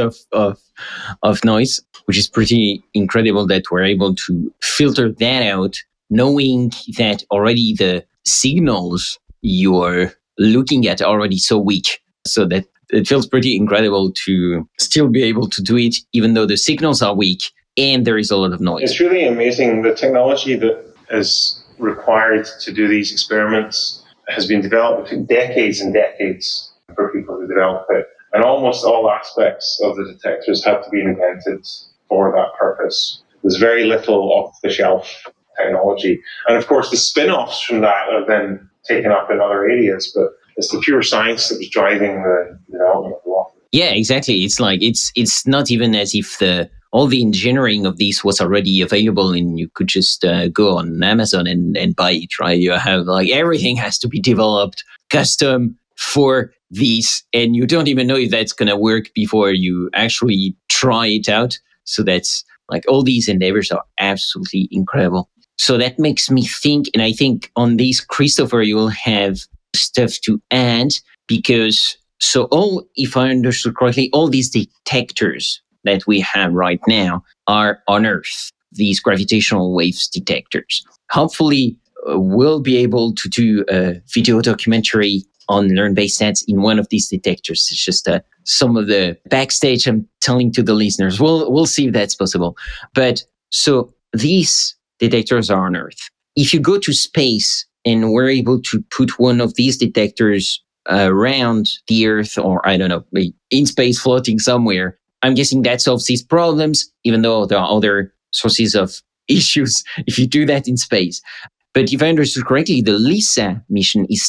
of noise, which is pretty incredible that we're able to filter that out, knowing that already the signals you're looking at are already so weak. So that it feels pretty incredible to still be able to do it, even though the signals are weak and there is a lot of noise. It's really amazing. The technology that is required to do these experiments has been developed between decades and decades for people to develop it. And almost all aspects of the detectors had to be invented for that purpose. There's very little off-the-shelf technology. And of course, the spin-offs from that are then taken up in other areas, but it's the pure science that was driving the development of the law. Yeah, exactly. It's like, it's not even as if all the engineering of this was already available and you could just go on Amazon and buy it, right? You have everything has to be developed custom for these, and you don't even know if that's going to work before you actually try it out. So that's all these endeavors are absolutely incredible. So that makes me think, and I think on this, Christopher, you'll have stuff to add because if I understood correctly, all these detectors that we have right now are on Earth, these gravitational waves detectors. Hopefully, we'll be able to do a video documentary on Learn-Based Stats in one of these detectors. It's just some of the backstage I'm telling to the listeners. We'll see if that's possible. But so these detectors are on Earth. If you go to space and we're able to put one of these detectors around the Earth, or I don't know, in space floating somewhere, I'm guessing that solves these problems, even though there are other sources of issues if you do that in space. But if I understood correctly, the LISA mission is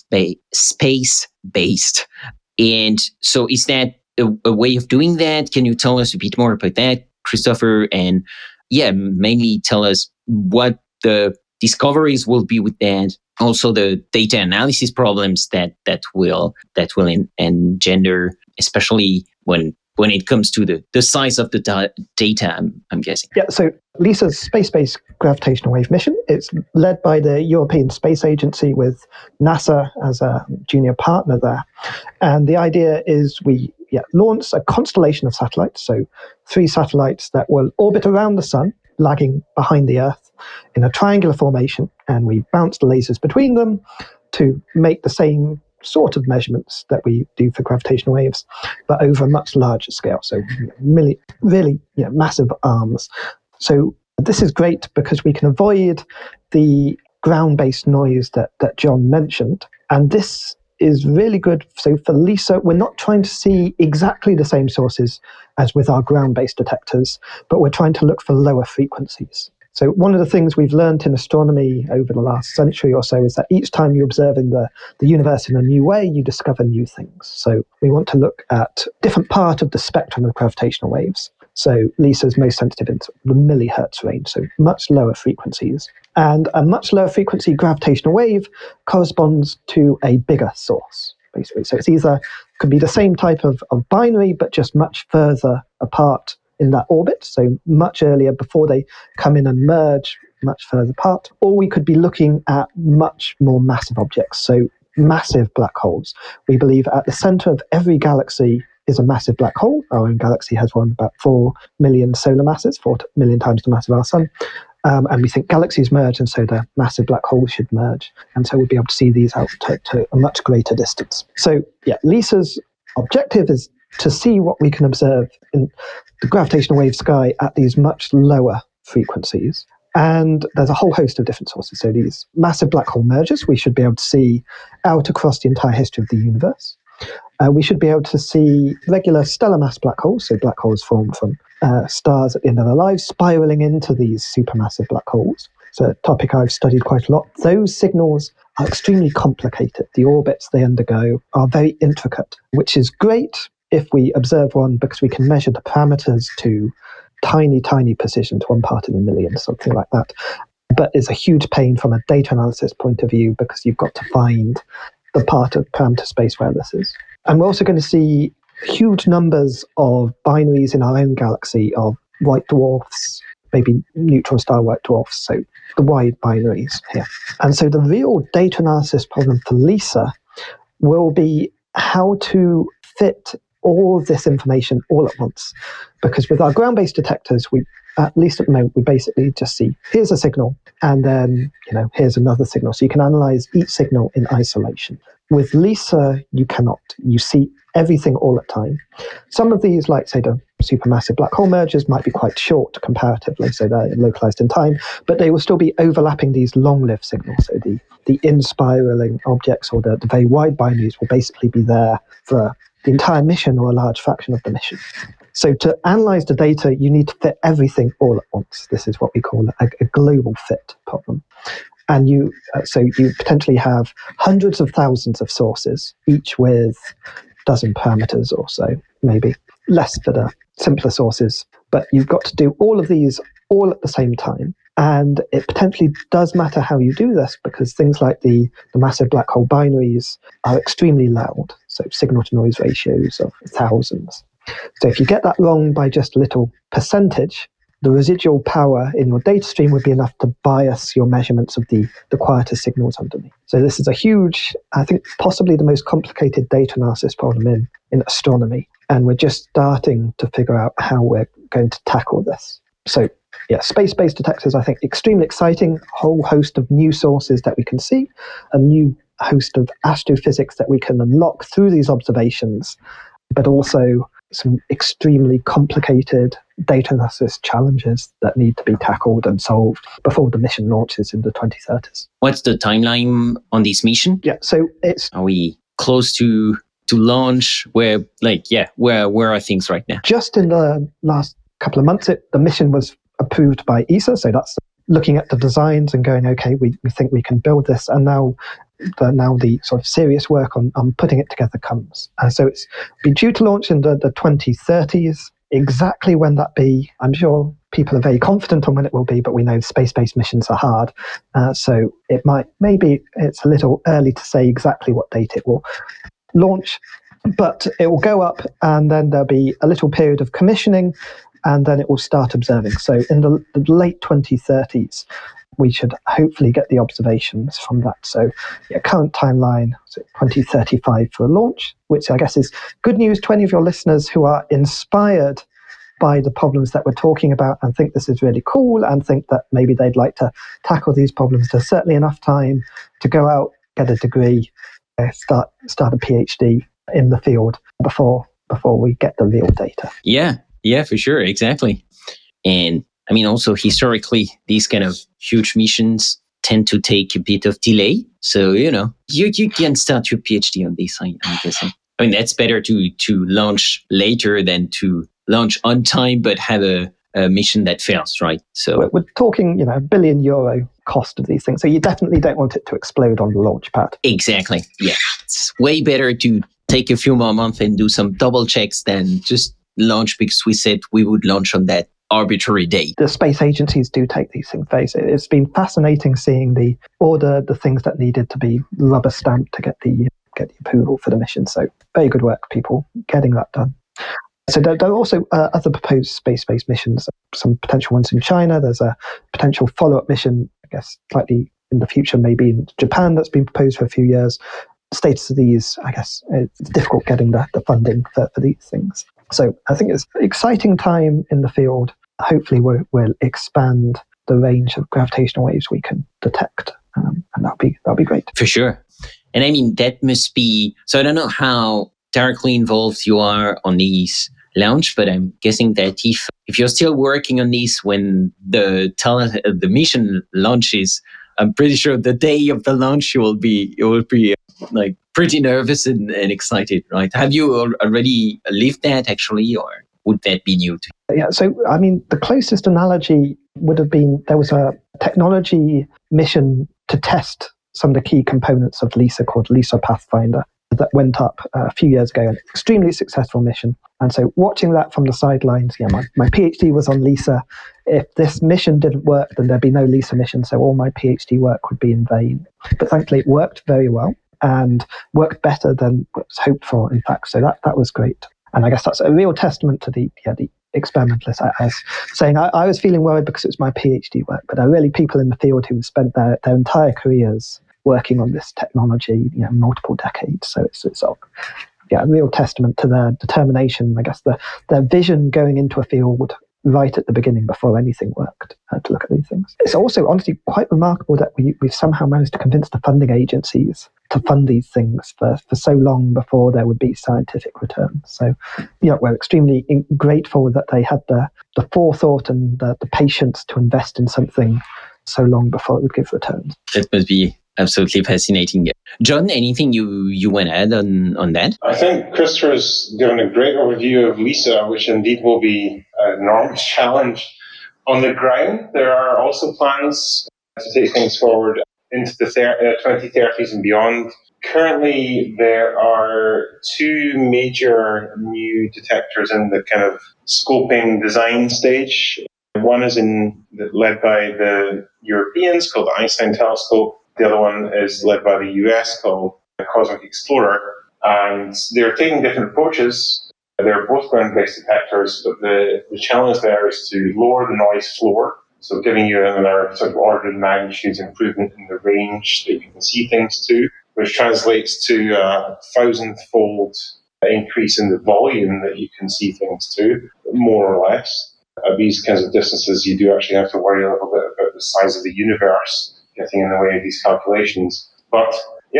space-based. And so is that a way of doing that? Can you tell us a bit more about that, Christopher? And mainly tell us what the discoveries will be with that. Also the data analysis problems that will engender, especially when it comes to the size of the data, I'm guessing. Yeah, so LISA's space-based gravitational wave mission, it's led by the European Space Agency with NASA as a junior partner there. And the idea is we launch a constellation of satellites, so 3 satellites that will orbit around the sun, lagging behind the Earth in a triangular formation, and we bounce the lasers between them, to make the same sort of measurements that we do for gravitational waves, but over a much larger scale. So really, massive arms. So this is great because we can avoid the ground-based noise that John mentioned. And this is really good. So for LISA, we're not trying to see exactly the same sources as with our ground-based detectors, but we're trying to look for lower frequencies. So one of the things we've learned in astronomy over the last century or so is that each time you observe in the universe in a new way, you discover new things. So we want to look at different part of the spectrum of gravitational waves. So LISA is most sensitive in the millihertz range, so much lower frequencies. And a much lower frequency gravitational wave corresponds to a bigger source, basically. So it's either could be the same type of binary, but just much further apart in that orbit, so much earlier before they come in and merge much further apart. Or we could be looking at much more massive objects, so massive black holes. We believe at the center of every galaxy is a massive black hole. Our own galaxy has one about 4 million solar masses, 4 million times the mass of our sun. And we think galaxies merge, and so the massive black holes should merge. And so we'll be able to see these out to a much greater distance. So yeah, LISA's objective is to see what we can observe in the gravitational wave sky at these much lower frequencies. And there's a whole host of different sources. So these massive black hole mergers, we should be able to see out across the entire history of the universe. We should be able to see regular stellar mass black holes, so black holes formed from stars at the end of their lives, spiraling into these supermassive black holes. It's a topic I've studied quite a lot. Those signals are extremely complicated. The orbits they undergo are very intricate, which is great if we observe one because we can measure the parameters to tiny, tiny precision, to 1 part in a million, something like that. But it's a huge pain from a data analysis point of view because you've got to find the part of parameter space where this is. And we're also going to see huge numbers of binaries in our own galaxy of white dwarfs, maybe neutron star white dwarfs, so the wide binaries here. And so the real data analysis problem for LISA will be how to fit all this information all at once. Because with our ground-based detectors, we, at least at the moment, we basically just see, here's a signal, and then, here's another signal. So you can analyze each signal in isolation. With LISA, you cannot. You see everything all at time. Some of these, like, say, the supermassive black hole mergers might be quite short comparatively, so they're localized in time, but they will still be overlapping these long-lived signals. So the in-spiraling objects or the very wide binaries will basically be there for the entire mission or a large fraction of the mission. So to analyze the data, you need to fit everything all at once. This is what we call a global fit problem. And you potentially have hundreds of thousands of sources, each with a dozen parameters or so, maybe less for the simpler sources. But you've got to do all of these all at the same time. And it potentially does matter how you do this because things like the massive black hole binaries are extremely loud. So signal to noise ratios of thousands. So if you get that wrong by just a little percentage, the residual power in your data stream would be enough to bias your measurements of the quieter signals underneath. So this is a huge, I think possibly the most complicated data analysis problem in astronomy. And we're just starting to figure out how we're going to tackle this. So yeah, space-based detectors, I think, extremely exciting. A whole host of new sources that we can see, a new host of astrophysics that we can unlock through these observations, but also some extremely complicated data analysis challenges that need to be tackled and solved before the mission launches in the 2030s. What's the timeline on this mission? Yeah, so Are we close to launch? Where are things right now? Just in the last couple of months, the mission was approved by ESA, so that's looking at the designs and going, okay, we think we can build this, and now the sort of serious work on putting it together comes. So it's been due to launch in the 2030s. Exactly when that be, I'm sure people are very confident on when it will be, but we know space-based missions are hard. So maybe it's a little early to say exactly what date it will launch, but it will go up and then there'll be a little period of commissioning and then it will start observing. So in the late 2030s, we should hopefully get the observations from that. So current timeline, so 2035 for a launch, which I guess is good news to any of your listeners who are inspired by the problems that we're talking about and think this is really cool and think that maybe they'd like to tackle these problems. There's certainly enough time to go out get a degree, start a PhD in the field before we get the real data. Yeah, for sure, exactly. And I mean, also historically, these kind of huge missions tend to take a bit of delay. So, you can start your PhD on this, I'm guessing. I mean, that's better to launch later than to launch on time, but have a mission that fails, right? So we're talking, €1 billion cost of these things. So you definitely don't want it to explode on the launch pad. Exactly. Yeah. It's way better to take a few more months and do some double checks than just launch because we said we would launch on that arbitrary date. The space agencies do take these things very seriously. It's been fascinating seeing the things that needed to be rubber stamped to get the approval for the mission. So very good work, people, getting that done. So there are also other proposed space-based missions, some potential ones in China. There's a potential follow-up mission, I guess, slightly in the future, maybe in Japan, that's been proposed for a few years. Status of these, I guess, it's difficult getting the funding for these things. So I think it's an exciting time in the field. Hopefully we'll expand the range of gravitational waves we can detect, and that'll be great. For sure. And I mean, that must be, so I don't know how directly involved you are on these launch, but I'm guessing that if you're still working on these when the mission launches, I'm pretty sure the day of the launch you will be like pretty nervous and excited, right? Have you already lived that actually, or would that be new to you? Yeah, so I mean, the closest analogy would have been there was a technology mission to test some of the key components of LISA called LISA Pathfinder that went up a few years ago, an extremely successful mission. And so watching that from the sidelines, my PhD was on LISA. If this mission didn't work, then there'd be no LISA mission, so all my PhD work would be in vain. But thankfully it worked very well and worked better than was hoped for, in fact. So that was great. And I guess that's a real testament to the experimentalists. I was saying I was feeling worried because it was my PhD work, but there are really people in the field who spent their entire careers working on this technology, multiple decades. So it's a real testament to their determination, I guess, their vision going into a field right at the beginning before anything worked to look at these things. It's also honestly quite remarkable that we've somehow managed to convince the funding agencies to fund these things for so long before there would be scientific returns. So, we're extremely grateful that they had the forethought and the patience to invest in something so long before it would give returns. That must be absolutely fascinating. John, anything you want to add on that? I think Christopher's given a great overview of LISA, which indeed will be an enormous challenge. On the ground, there are also plans to take things forward into the 2030s and beyond. Currently, there are two major new detectors in the kind of scoping design stage. One is led by the Europeans, called the Einstein Telescope. The other one is led by the US, called the Cosmic Explorer. And they're taking different approaches. They're both ground-based detectors, but the challenge there is to lower the noise floor, so giving you another sort of order of magnitude improvement in the range that you can see things to, which translates to a 1,000-fold increase in the volume that you can see things to, more or less. At these kinds of distances, you do actually have to worry a little bit about the size of the universe getting in the way of these calculations. But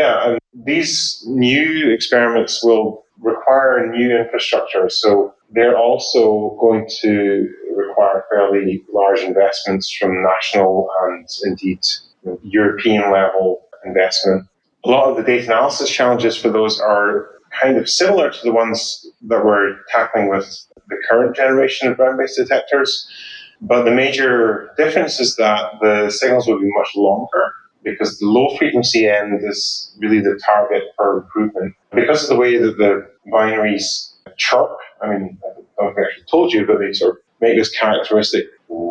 these new experiments will require new infrastructure. So they're also going to require fairly large investments from national and indeed European level investment. A lot of the data analysis challenges for those are kind of similar to the ones that we're tackling with the current generation of ground-based detectors. But the major difference is that the signals will be much longer, because the low frequency end is really the target for improvement. Because of the way that the binaries chirp, I don't know if I actually told you, but they sort of make this characteristic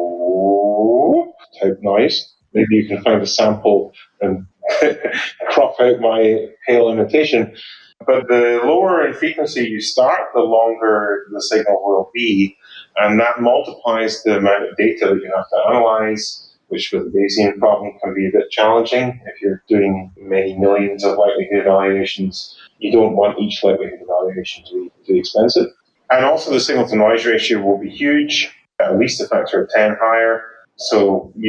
type noise. Maybe you can find a sample and crop out my pale imitation. But the lower in frequency you start, the longer the signal will be. And that multiplies the amount of data that you have to analyze, which with the Bayesian problem can be a bit challenging. If you're doing many millions of likelihood evaluations, you don't want each likelihood evaluation to be too expensive. And also the signal to noise ratio will be huge, at least a factor of 10 higher. So you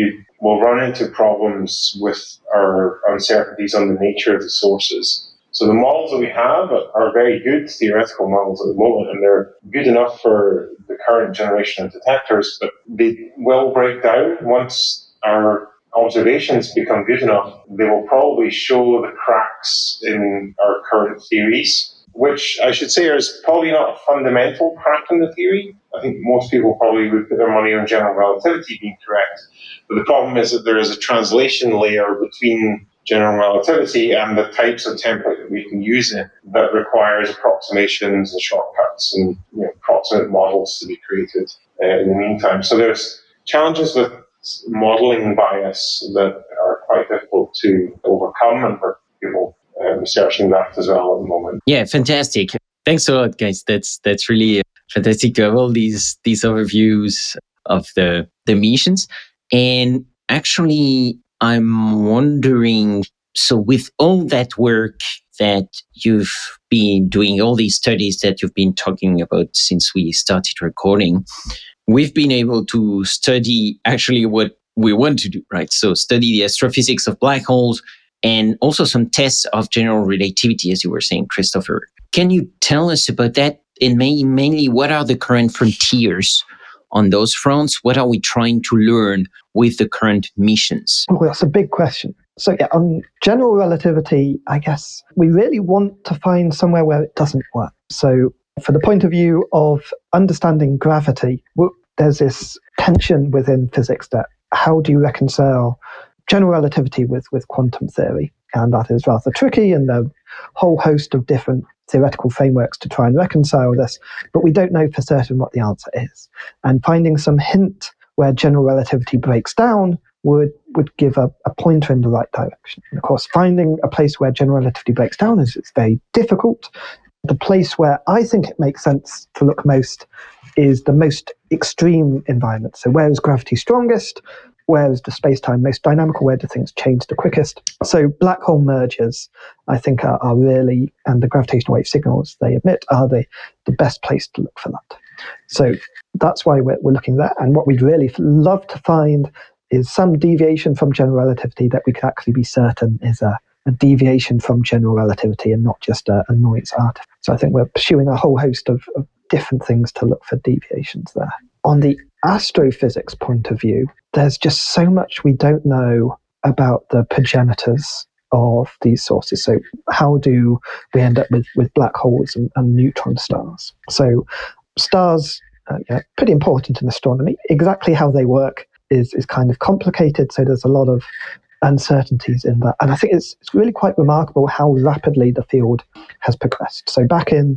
we'll run into problems with our uncertainties on the nature of the sources. So the models that we have are very good theoretical models at the moment, and they're good enough for the current generation of detectors, but they will break down once our observations become good enough. They will probably show the cracks in our current theories, which I should say is probably not a fundamental crack in the theory. I think most people probably would put their money on general relativity being correct. But the problem is that there is a translation layer between general relativity and the types of template that we can use it that requires approximations and shortcuts and approximate models to be created in the meantime. So there's challenges with modeling bias that are quite difficult to overcome, and for people researching that as well at the moment. Yeah, fantastic. Thanks a lot, guys. That's really fantastic to have all these overviews of the missions. And actually, I'm wondering, so with all that work that you've been doing, all these studies that you've been talking about since we started recording, we've been able to study actually what we want to do, right? So study the astrophysics of black holes and also some tests of general relativity, as you were saying, Christopher. Can you tell us about that? And mainly, what are the current frontiers on those fronts? What are we trying to learn with the current missions? Well, that's a big question. So yeah, on general relativity, I guess we really want to find somewhere where it doesn't work. So for the point of view of understanding gravity, there's this tension within physics that how do you reconcile general relativity with quantum theory? And that is rather tricky, and a whole host of different theoretical frameworks to try and reconcile this, but we don't know for certain what the answer is. And finding some hint where general relativity breaks down would give a pointer in the right direction. And of course, finding a place where general relativity breaks down is very difficult. The place where I think it makes sense to look most is the most extreme environment. So where is gravity strongest? Where is the space-time most dynamical? Where do things change the quickest? So black hole mergers, I think, are really, and the gravitational wave signals they emit are the best place to look for that. So that's why we're looking there. And what we'd really love to find is some deviation from general relativity that we could actually be certain is a deviation from general relativity and not just a noise artifact. So I think we're pursuing a whole host of different things to look for deviations there. On the astrophysics point of view, there's just so much we don't know about the progenitors of these sources. So how do we end up with black holes and neutron stars? So stars are pretty important in astronomy. Exactly how they work is kind of complicated, so there's a lot of uncertainties in that. And I think it's really quite remarkable how rapidly the field has progressed. So back in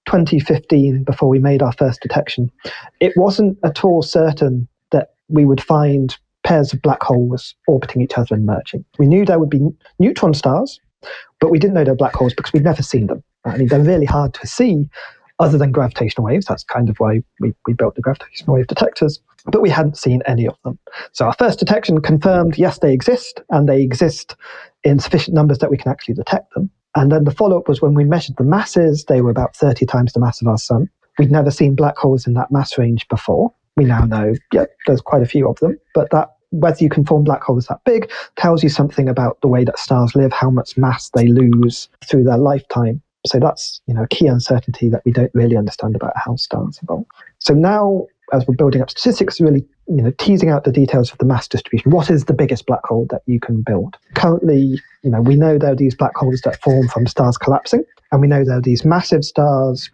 2015, before we made our first detection, it wasn't at all certain that we would find pairs of black holes orbiting each other and merging. We knew there would be neutron stars, but we didn't know they were black holes because we'd never seen them. I mean, they're really hard to see other than gravitational waves. That's kind of why we built the gravitational wave detectors, but we hadn't seen any of them. So our first detection confirmed, yes, they exist, and they exist in sufficient numbers that we can actually detect them. And then the follow-up was when we measured the masses, they were about 30 times the mass of our sun. We'd never seen black holes in that mass range before. We now know, there's quite a few of them, but that whether you can form black holes that big tells you something about the way that stars live, how much mass they lose through their lifetime. So that's, a key uncertainty that we don't really understand about how stars evolve. So now, as we're building up statistics, really, teasing out the details of the mass distribution. What is the biggest black hole that you can build? Currently, we know there are these black holes that form from stars collapsing, and we know there are these massive stars,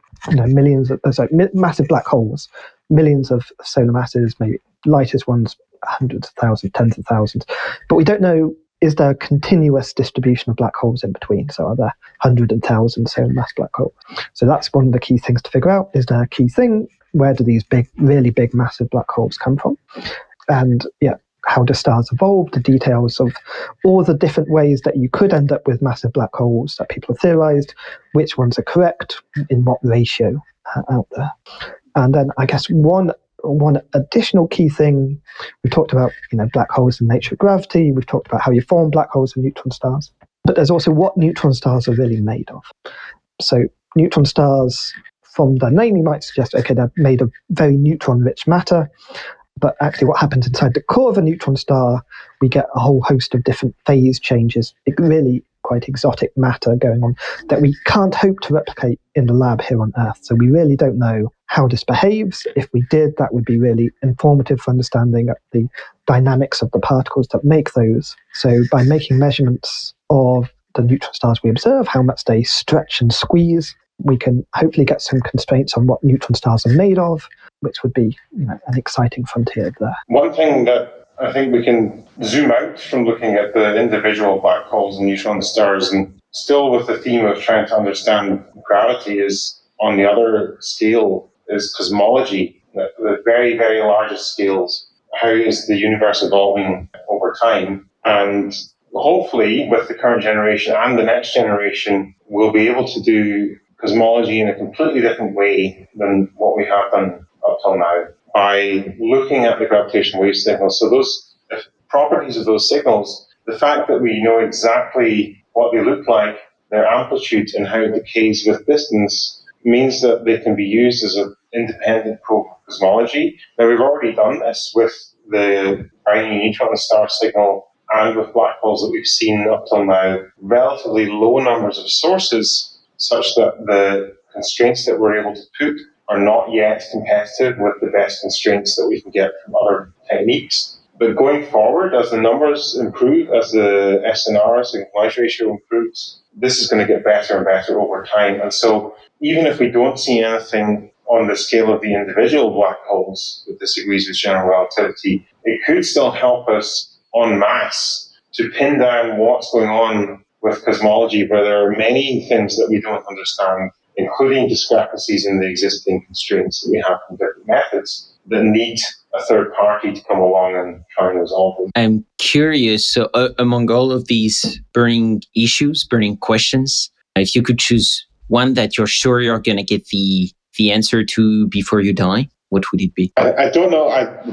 massive black holes, millions of solar masses, maybe lightest ones, hundreds of thousands, tens of thousands. But we don't know, is there a continuous distribution of black holes in between? So are there 100,000 solar mass black holes? So that's one of the key things to figure out. Is there a key thing? Where do these really big, massive black holes come from? And how do stars evolve? The details of all the different ways that you could end up with massive black holes that people have theorized, which ones are correct, in what ratio out there. And then I guess one additional key thing, we've talked about, black holes and nature of gravity. We've talked about how you form black holes and neutron stars. But there's also what neutron stars are really made of. So neutron stars, from their name, you might suggest, okay, they're made of very neutron-rich matter. But actually what happens inside the core of a neutron star, we get a whole host of different phase changes. It really quite exotic matter going on that we can't hope to replicate in the lab here on Earth. So we really don't know how this behaves. If we did, that would be really informative for understanding the dynamics of the particles that make those. So by making measurements of the neutron stars we observe, how much they stretch and squeeze, we can hopefully get some constraints on what neutron stars are made of, which would be an exciting frontier there. One thing that I think we can zoom out from looking at the individual black holes and neutron stars, and still with the theme of trying to understand gravity, is on the other scale is cosmology, the very, very largest scales. How is the universe evolving over time? And hopefully with the current generation and the next generation, we'll be able to do cosmology in a completely different way than what we have done up till now, by looking at the gravitational wave signals. So those properties of those signals, the fact that we know exactly what they look like, their amplitude and how it decays with distance, means that they can be used as an independent probe of cosmology. Now, we've already done this with the binary neutron star signal and with black holes that we've seen up till now. Relatively low numbers of sources, such that the constraints that we're able to put are not yet competitive with the best constraints that we can get from other techniques. But going forward, as the numbers improve, as the SNR, signal-to-noise ratio, improves, this is going to get better and better over time. And so even if we don't see anything on the scale of the individual black holes that disagrees with general relativity, it could still help us en masse to pin down what's going on with cosmology, where there are many things that we don't understand, including discrepancies in the existing constraints that we have from different methods that need a third party to come along and try and resolve them. I'm curious, so among all of these burning issues, burning questions, if you could choose one that you're sure you're going to get the answer to before you die, what would it be? I don't know.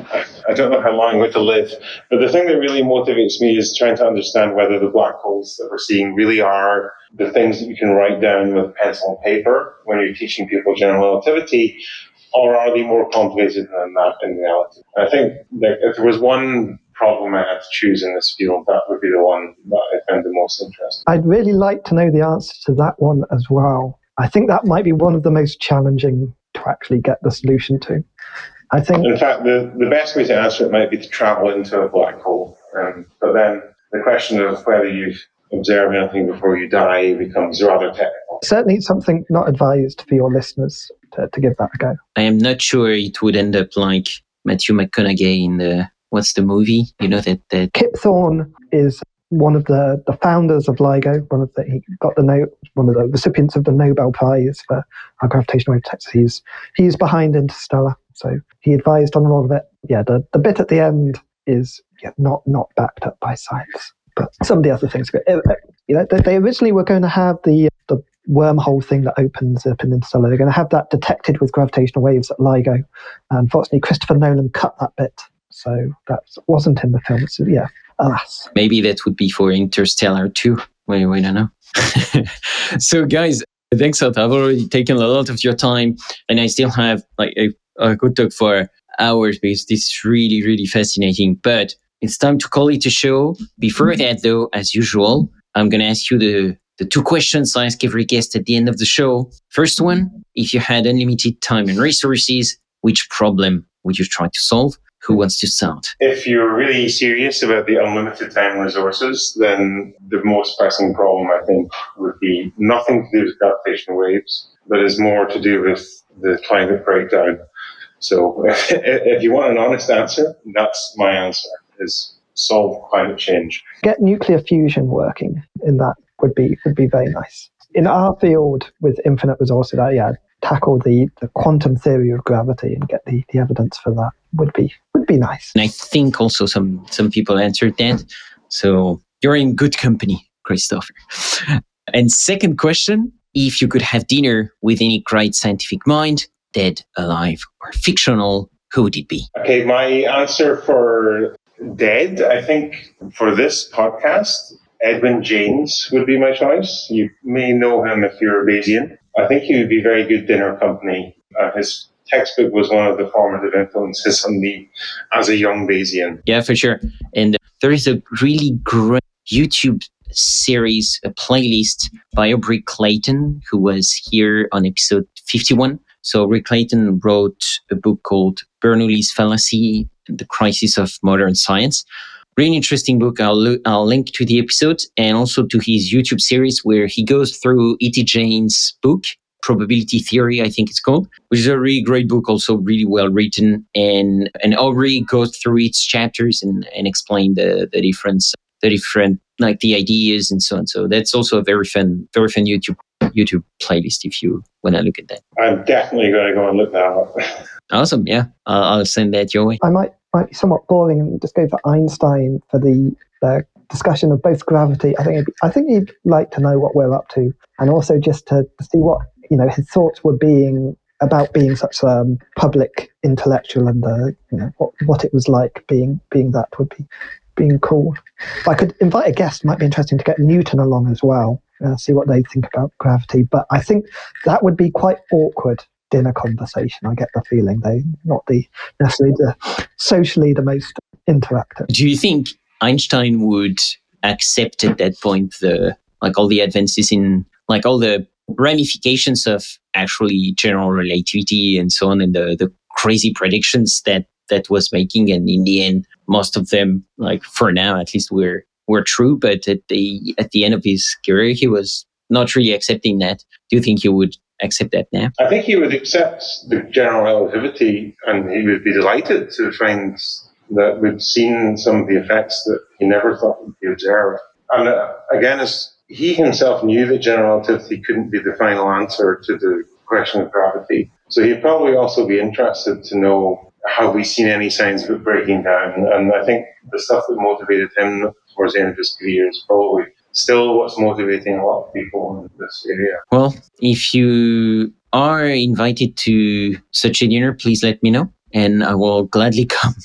I don't know how long I'm going to live, but the thing that really motivates me is trying to understand whether the black holes that we're seeing really are the things that you can write down with pencil and paper when you're teaching people general relativity, or are they more complicated than that in reality? I think that if there was one problem I had to choose in this field, that would be the one that I found the most interesting. I'd really like to know the answer to that one as well. I think that might be one of the most challenging to actually get the solution to. I think, in fact, the best way to answer it might be to travel into a black hole. But then the question of whether you've observed anything before you die becomes rather technical. Certainly something not advised for your listeners to give that a go. I am not sure it would end up like Matthew McConaughey in the, what's the movie? You know, that Kip Thorne is one of the founders of LIGO, he got one of the recipients of the Nobel Prize for our gravitational wave detectors. He's behind Interstellar, so he advised on a lot of it. Yeah, the bit at the end is not backed up by science, but some of the other things. They originally were going to have the wormhole thing that opens up in Interstellar. They're going to have that detected with gravitational waves at LIGO. Unfortunately, Christopher Nolan cut that bit, so that wasn't in the film. So yeah. Alas. Maybe that would be for Interstellar too. We don't know. So guys, thanks a lot. I've already taken a lot of your time, and I still have I could talk for hours because this is really, really fascinating. But it's time to call it a show. Before that though, as usual, I'm going to ask you the two questions I ask every guest at the end of the show. First one, if you had unlimited time and resources, which problem would you try to solve? Who wants to start? If you're really serious about the unlimited time and resources, then the most pressing problem, I think, would be nothing to do with gravitational waves, but is more to do with the climate breakdown. So if you want an honest answer, that's my answer, is solve climate change. Get nuclear fusion working in that would be very nice. In our field with infinite resources, tackle the quantum theory of gravity and get the evidence for that would be nice. And I think also some people answered that. So you're in good company, Christopher. And second question, if you could have dinner with any great scientific mind, dead, alive, or fictional, who would it be? Okay, my answer for dead, I think for this podcast, Edwin James would be my choice. You may know him if you're a Bayesian. I think he would be very good dinner company. His textbook was one of the formative influences on me as a young Bayesian. Yeah, for sure. And there is a really great YouTube series, a playlist by Aubrey Clayton, who was here on episode 51. So Aubrey Clayton wrote a book called Bernoulli's Fallacy, The Crisis of Modern Science. Really interesting book. I'll link to the episode and also to his YouTube series where he goes through E.T. Jane's book, Probability Theory, I think it's called, which is a really great book, also really well written. And Aubrey goes through its chapters and explain the different like the ideas and so on. So that's also a very fun YouTube playlist if you want to look at that. I'm definitely going to go and look that up. Awesome. Yeah. I'll send that your way. I might be somewhat boring and just go for Einstein for the discussion of both gravity. I think he'd like to know what we're up to, and also just to see what his thoughts were about being such a public intellectual, and what it was like being that would be being cool. If I could invite a guest, it might be interesting to get Newton along as well, see what they think about gravity. But I think that would be quite awkward dinner conversation. I get the feeling they're not necessarily socially the most interactive. Do you think Einstein would accept at that point all the advances in all the ramifications of actually general relativity and so on, and the crazy predictions that was making, and in the end most of them, for now at least, were true, but at the end of his career he was not really accepting that. Do you think he would accept that now? I think he would accept the general relativity, and he would be delighted to find that we've seen some of the effects that he never thought would be observed. And again, as he himself knew that general relativity couldn't be the final answer to the question of gravity. So he'd probably also be interested to know, have we seen any signs of it breaking down? And I think the stuff that motivated him towards the end of his career is probably still what's motivating a lot of people in this area. Well, if you are invited to such a dinner, please let me know and I will gladly come.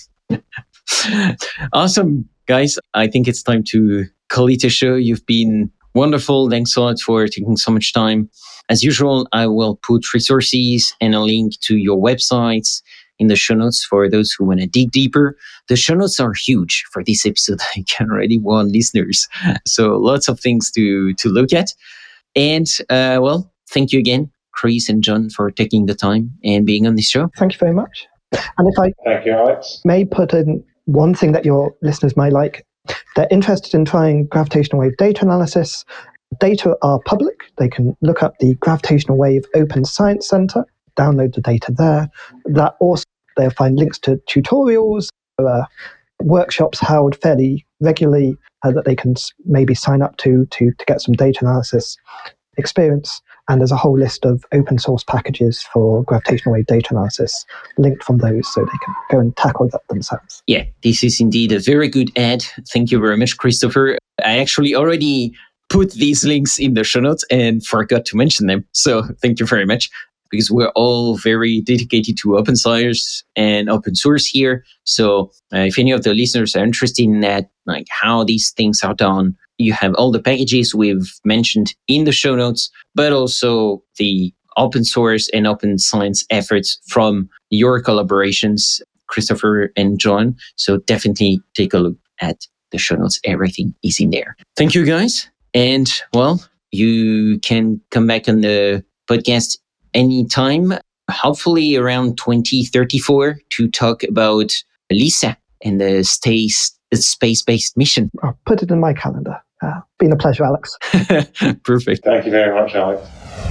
Awesome, guys. I think it's time to call it a show. You've been wonderful. Thanks a lot for taking so much time. As usual, I will put resources and a link to your websites in the show notes for those who want to dig deeper. The show notes are huge for this episode. I can already warn listeners. So lots of things to look at. And thank you again, Chris and John, for taking the time and being on this show. Thank you very much. And if I Thank you, Alex. May put in one thing that your listeners might like. They're interested in trying gravitational wave data analysis. Data are public. They can look up the Gravitational Wave Open Science Center, download the data there. That also, they'll find links to tutorials, workshops held fairly regularly that they can maybe sign up to get some data analysis experience. And there's a whole list of open source packages for gravitational wave data analysis linked from those, so they can go and tackle that themselves. Yeah, this is indeed a very good ad. Thank you very much, Christopher. I actually already put these links in the show notes and forgot to mention them. So thank you very much, because we're all very dedicated to open science and open source here. So if any of the listeners are interested in that, like how these things are done, you have all the packages we've mentioned in the show notes, but also the open source and open science efforts from your collaborations, Christopher and John. So definitely take a look at the show notes. Everything is in there. Thank you, guys. And you can come back on the podcast anytime, hopefully around 2034, to talk about LISA and the space-based mission. I'll put it in my calendar. Been a pleasure, Alex. Perfect. Thank you very much, Alex.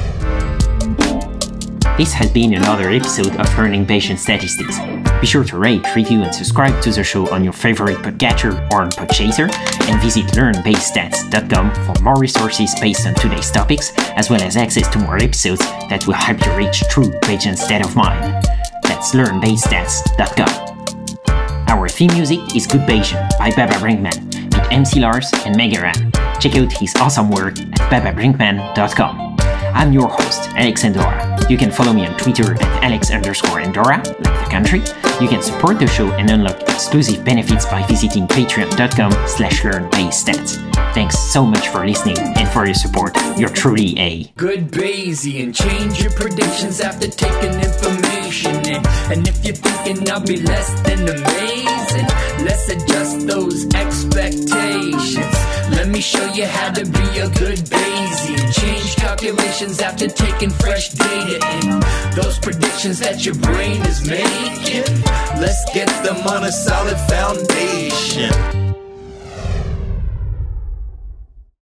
This has been another episode of Learning Bayesian Statistics. Be sure to rate, review, and subscribe to the show on your favorite podcatcher or on Podchaser, and visit learnbasetstats.com for more resources based on today's topics, as well as access to more episodes that will help you reach true Bayesian state of mind. That's learnbasetstats.com. Our theme music is Good Bayesian by Baba Brinkman, with MC Lars and Megaran. Check out his awesome work at bababrinkman.com. I'm your host, Alex Andorra. You can follow me on Twitter at Alex_Andorra, like the country, You can support the show and unlock exclusive benefits by visiting patreon.com/learnbayesstats. Thanks so much for listening and for your support. You're truly a good Bayesian. Change your predictions after taking information in. And if you're thinking I'll be less than amazing, let's adjust those expectations. Let me show you how to be a good Bayesian. Change calculations after taking fresh data in. Those predictions that your brain is making, let's get them on a solid foundation.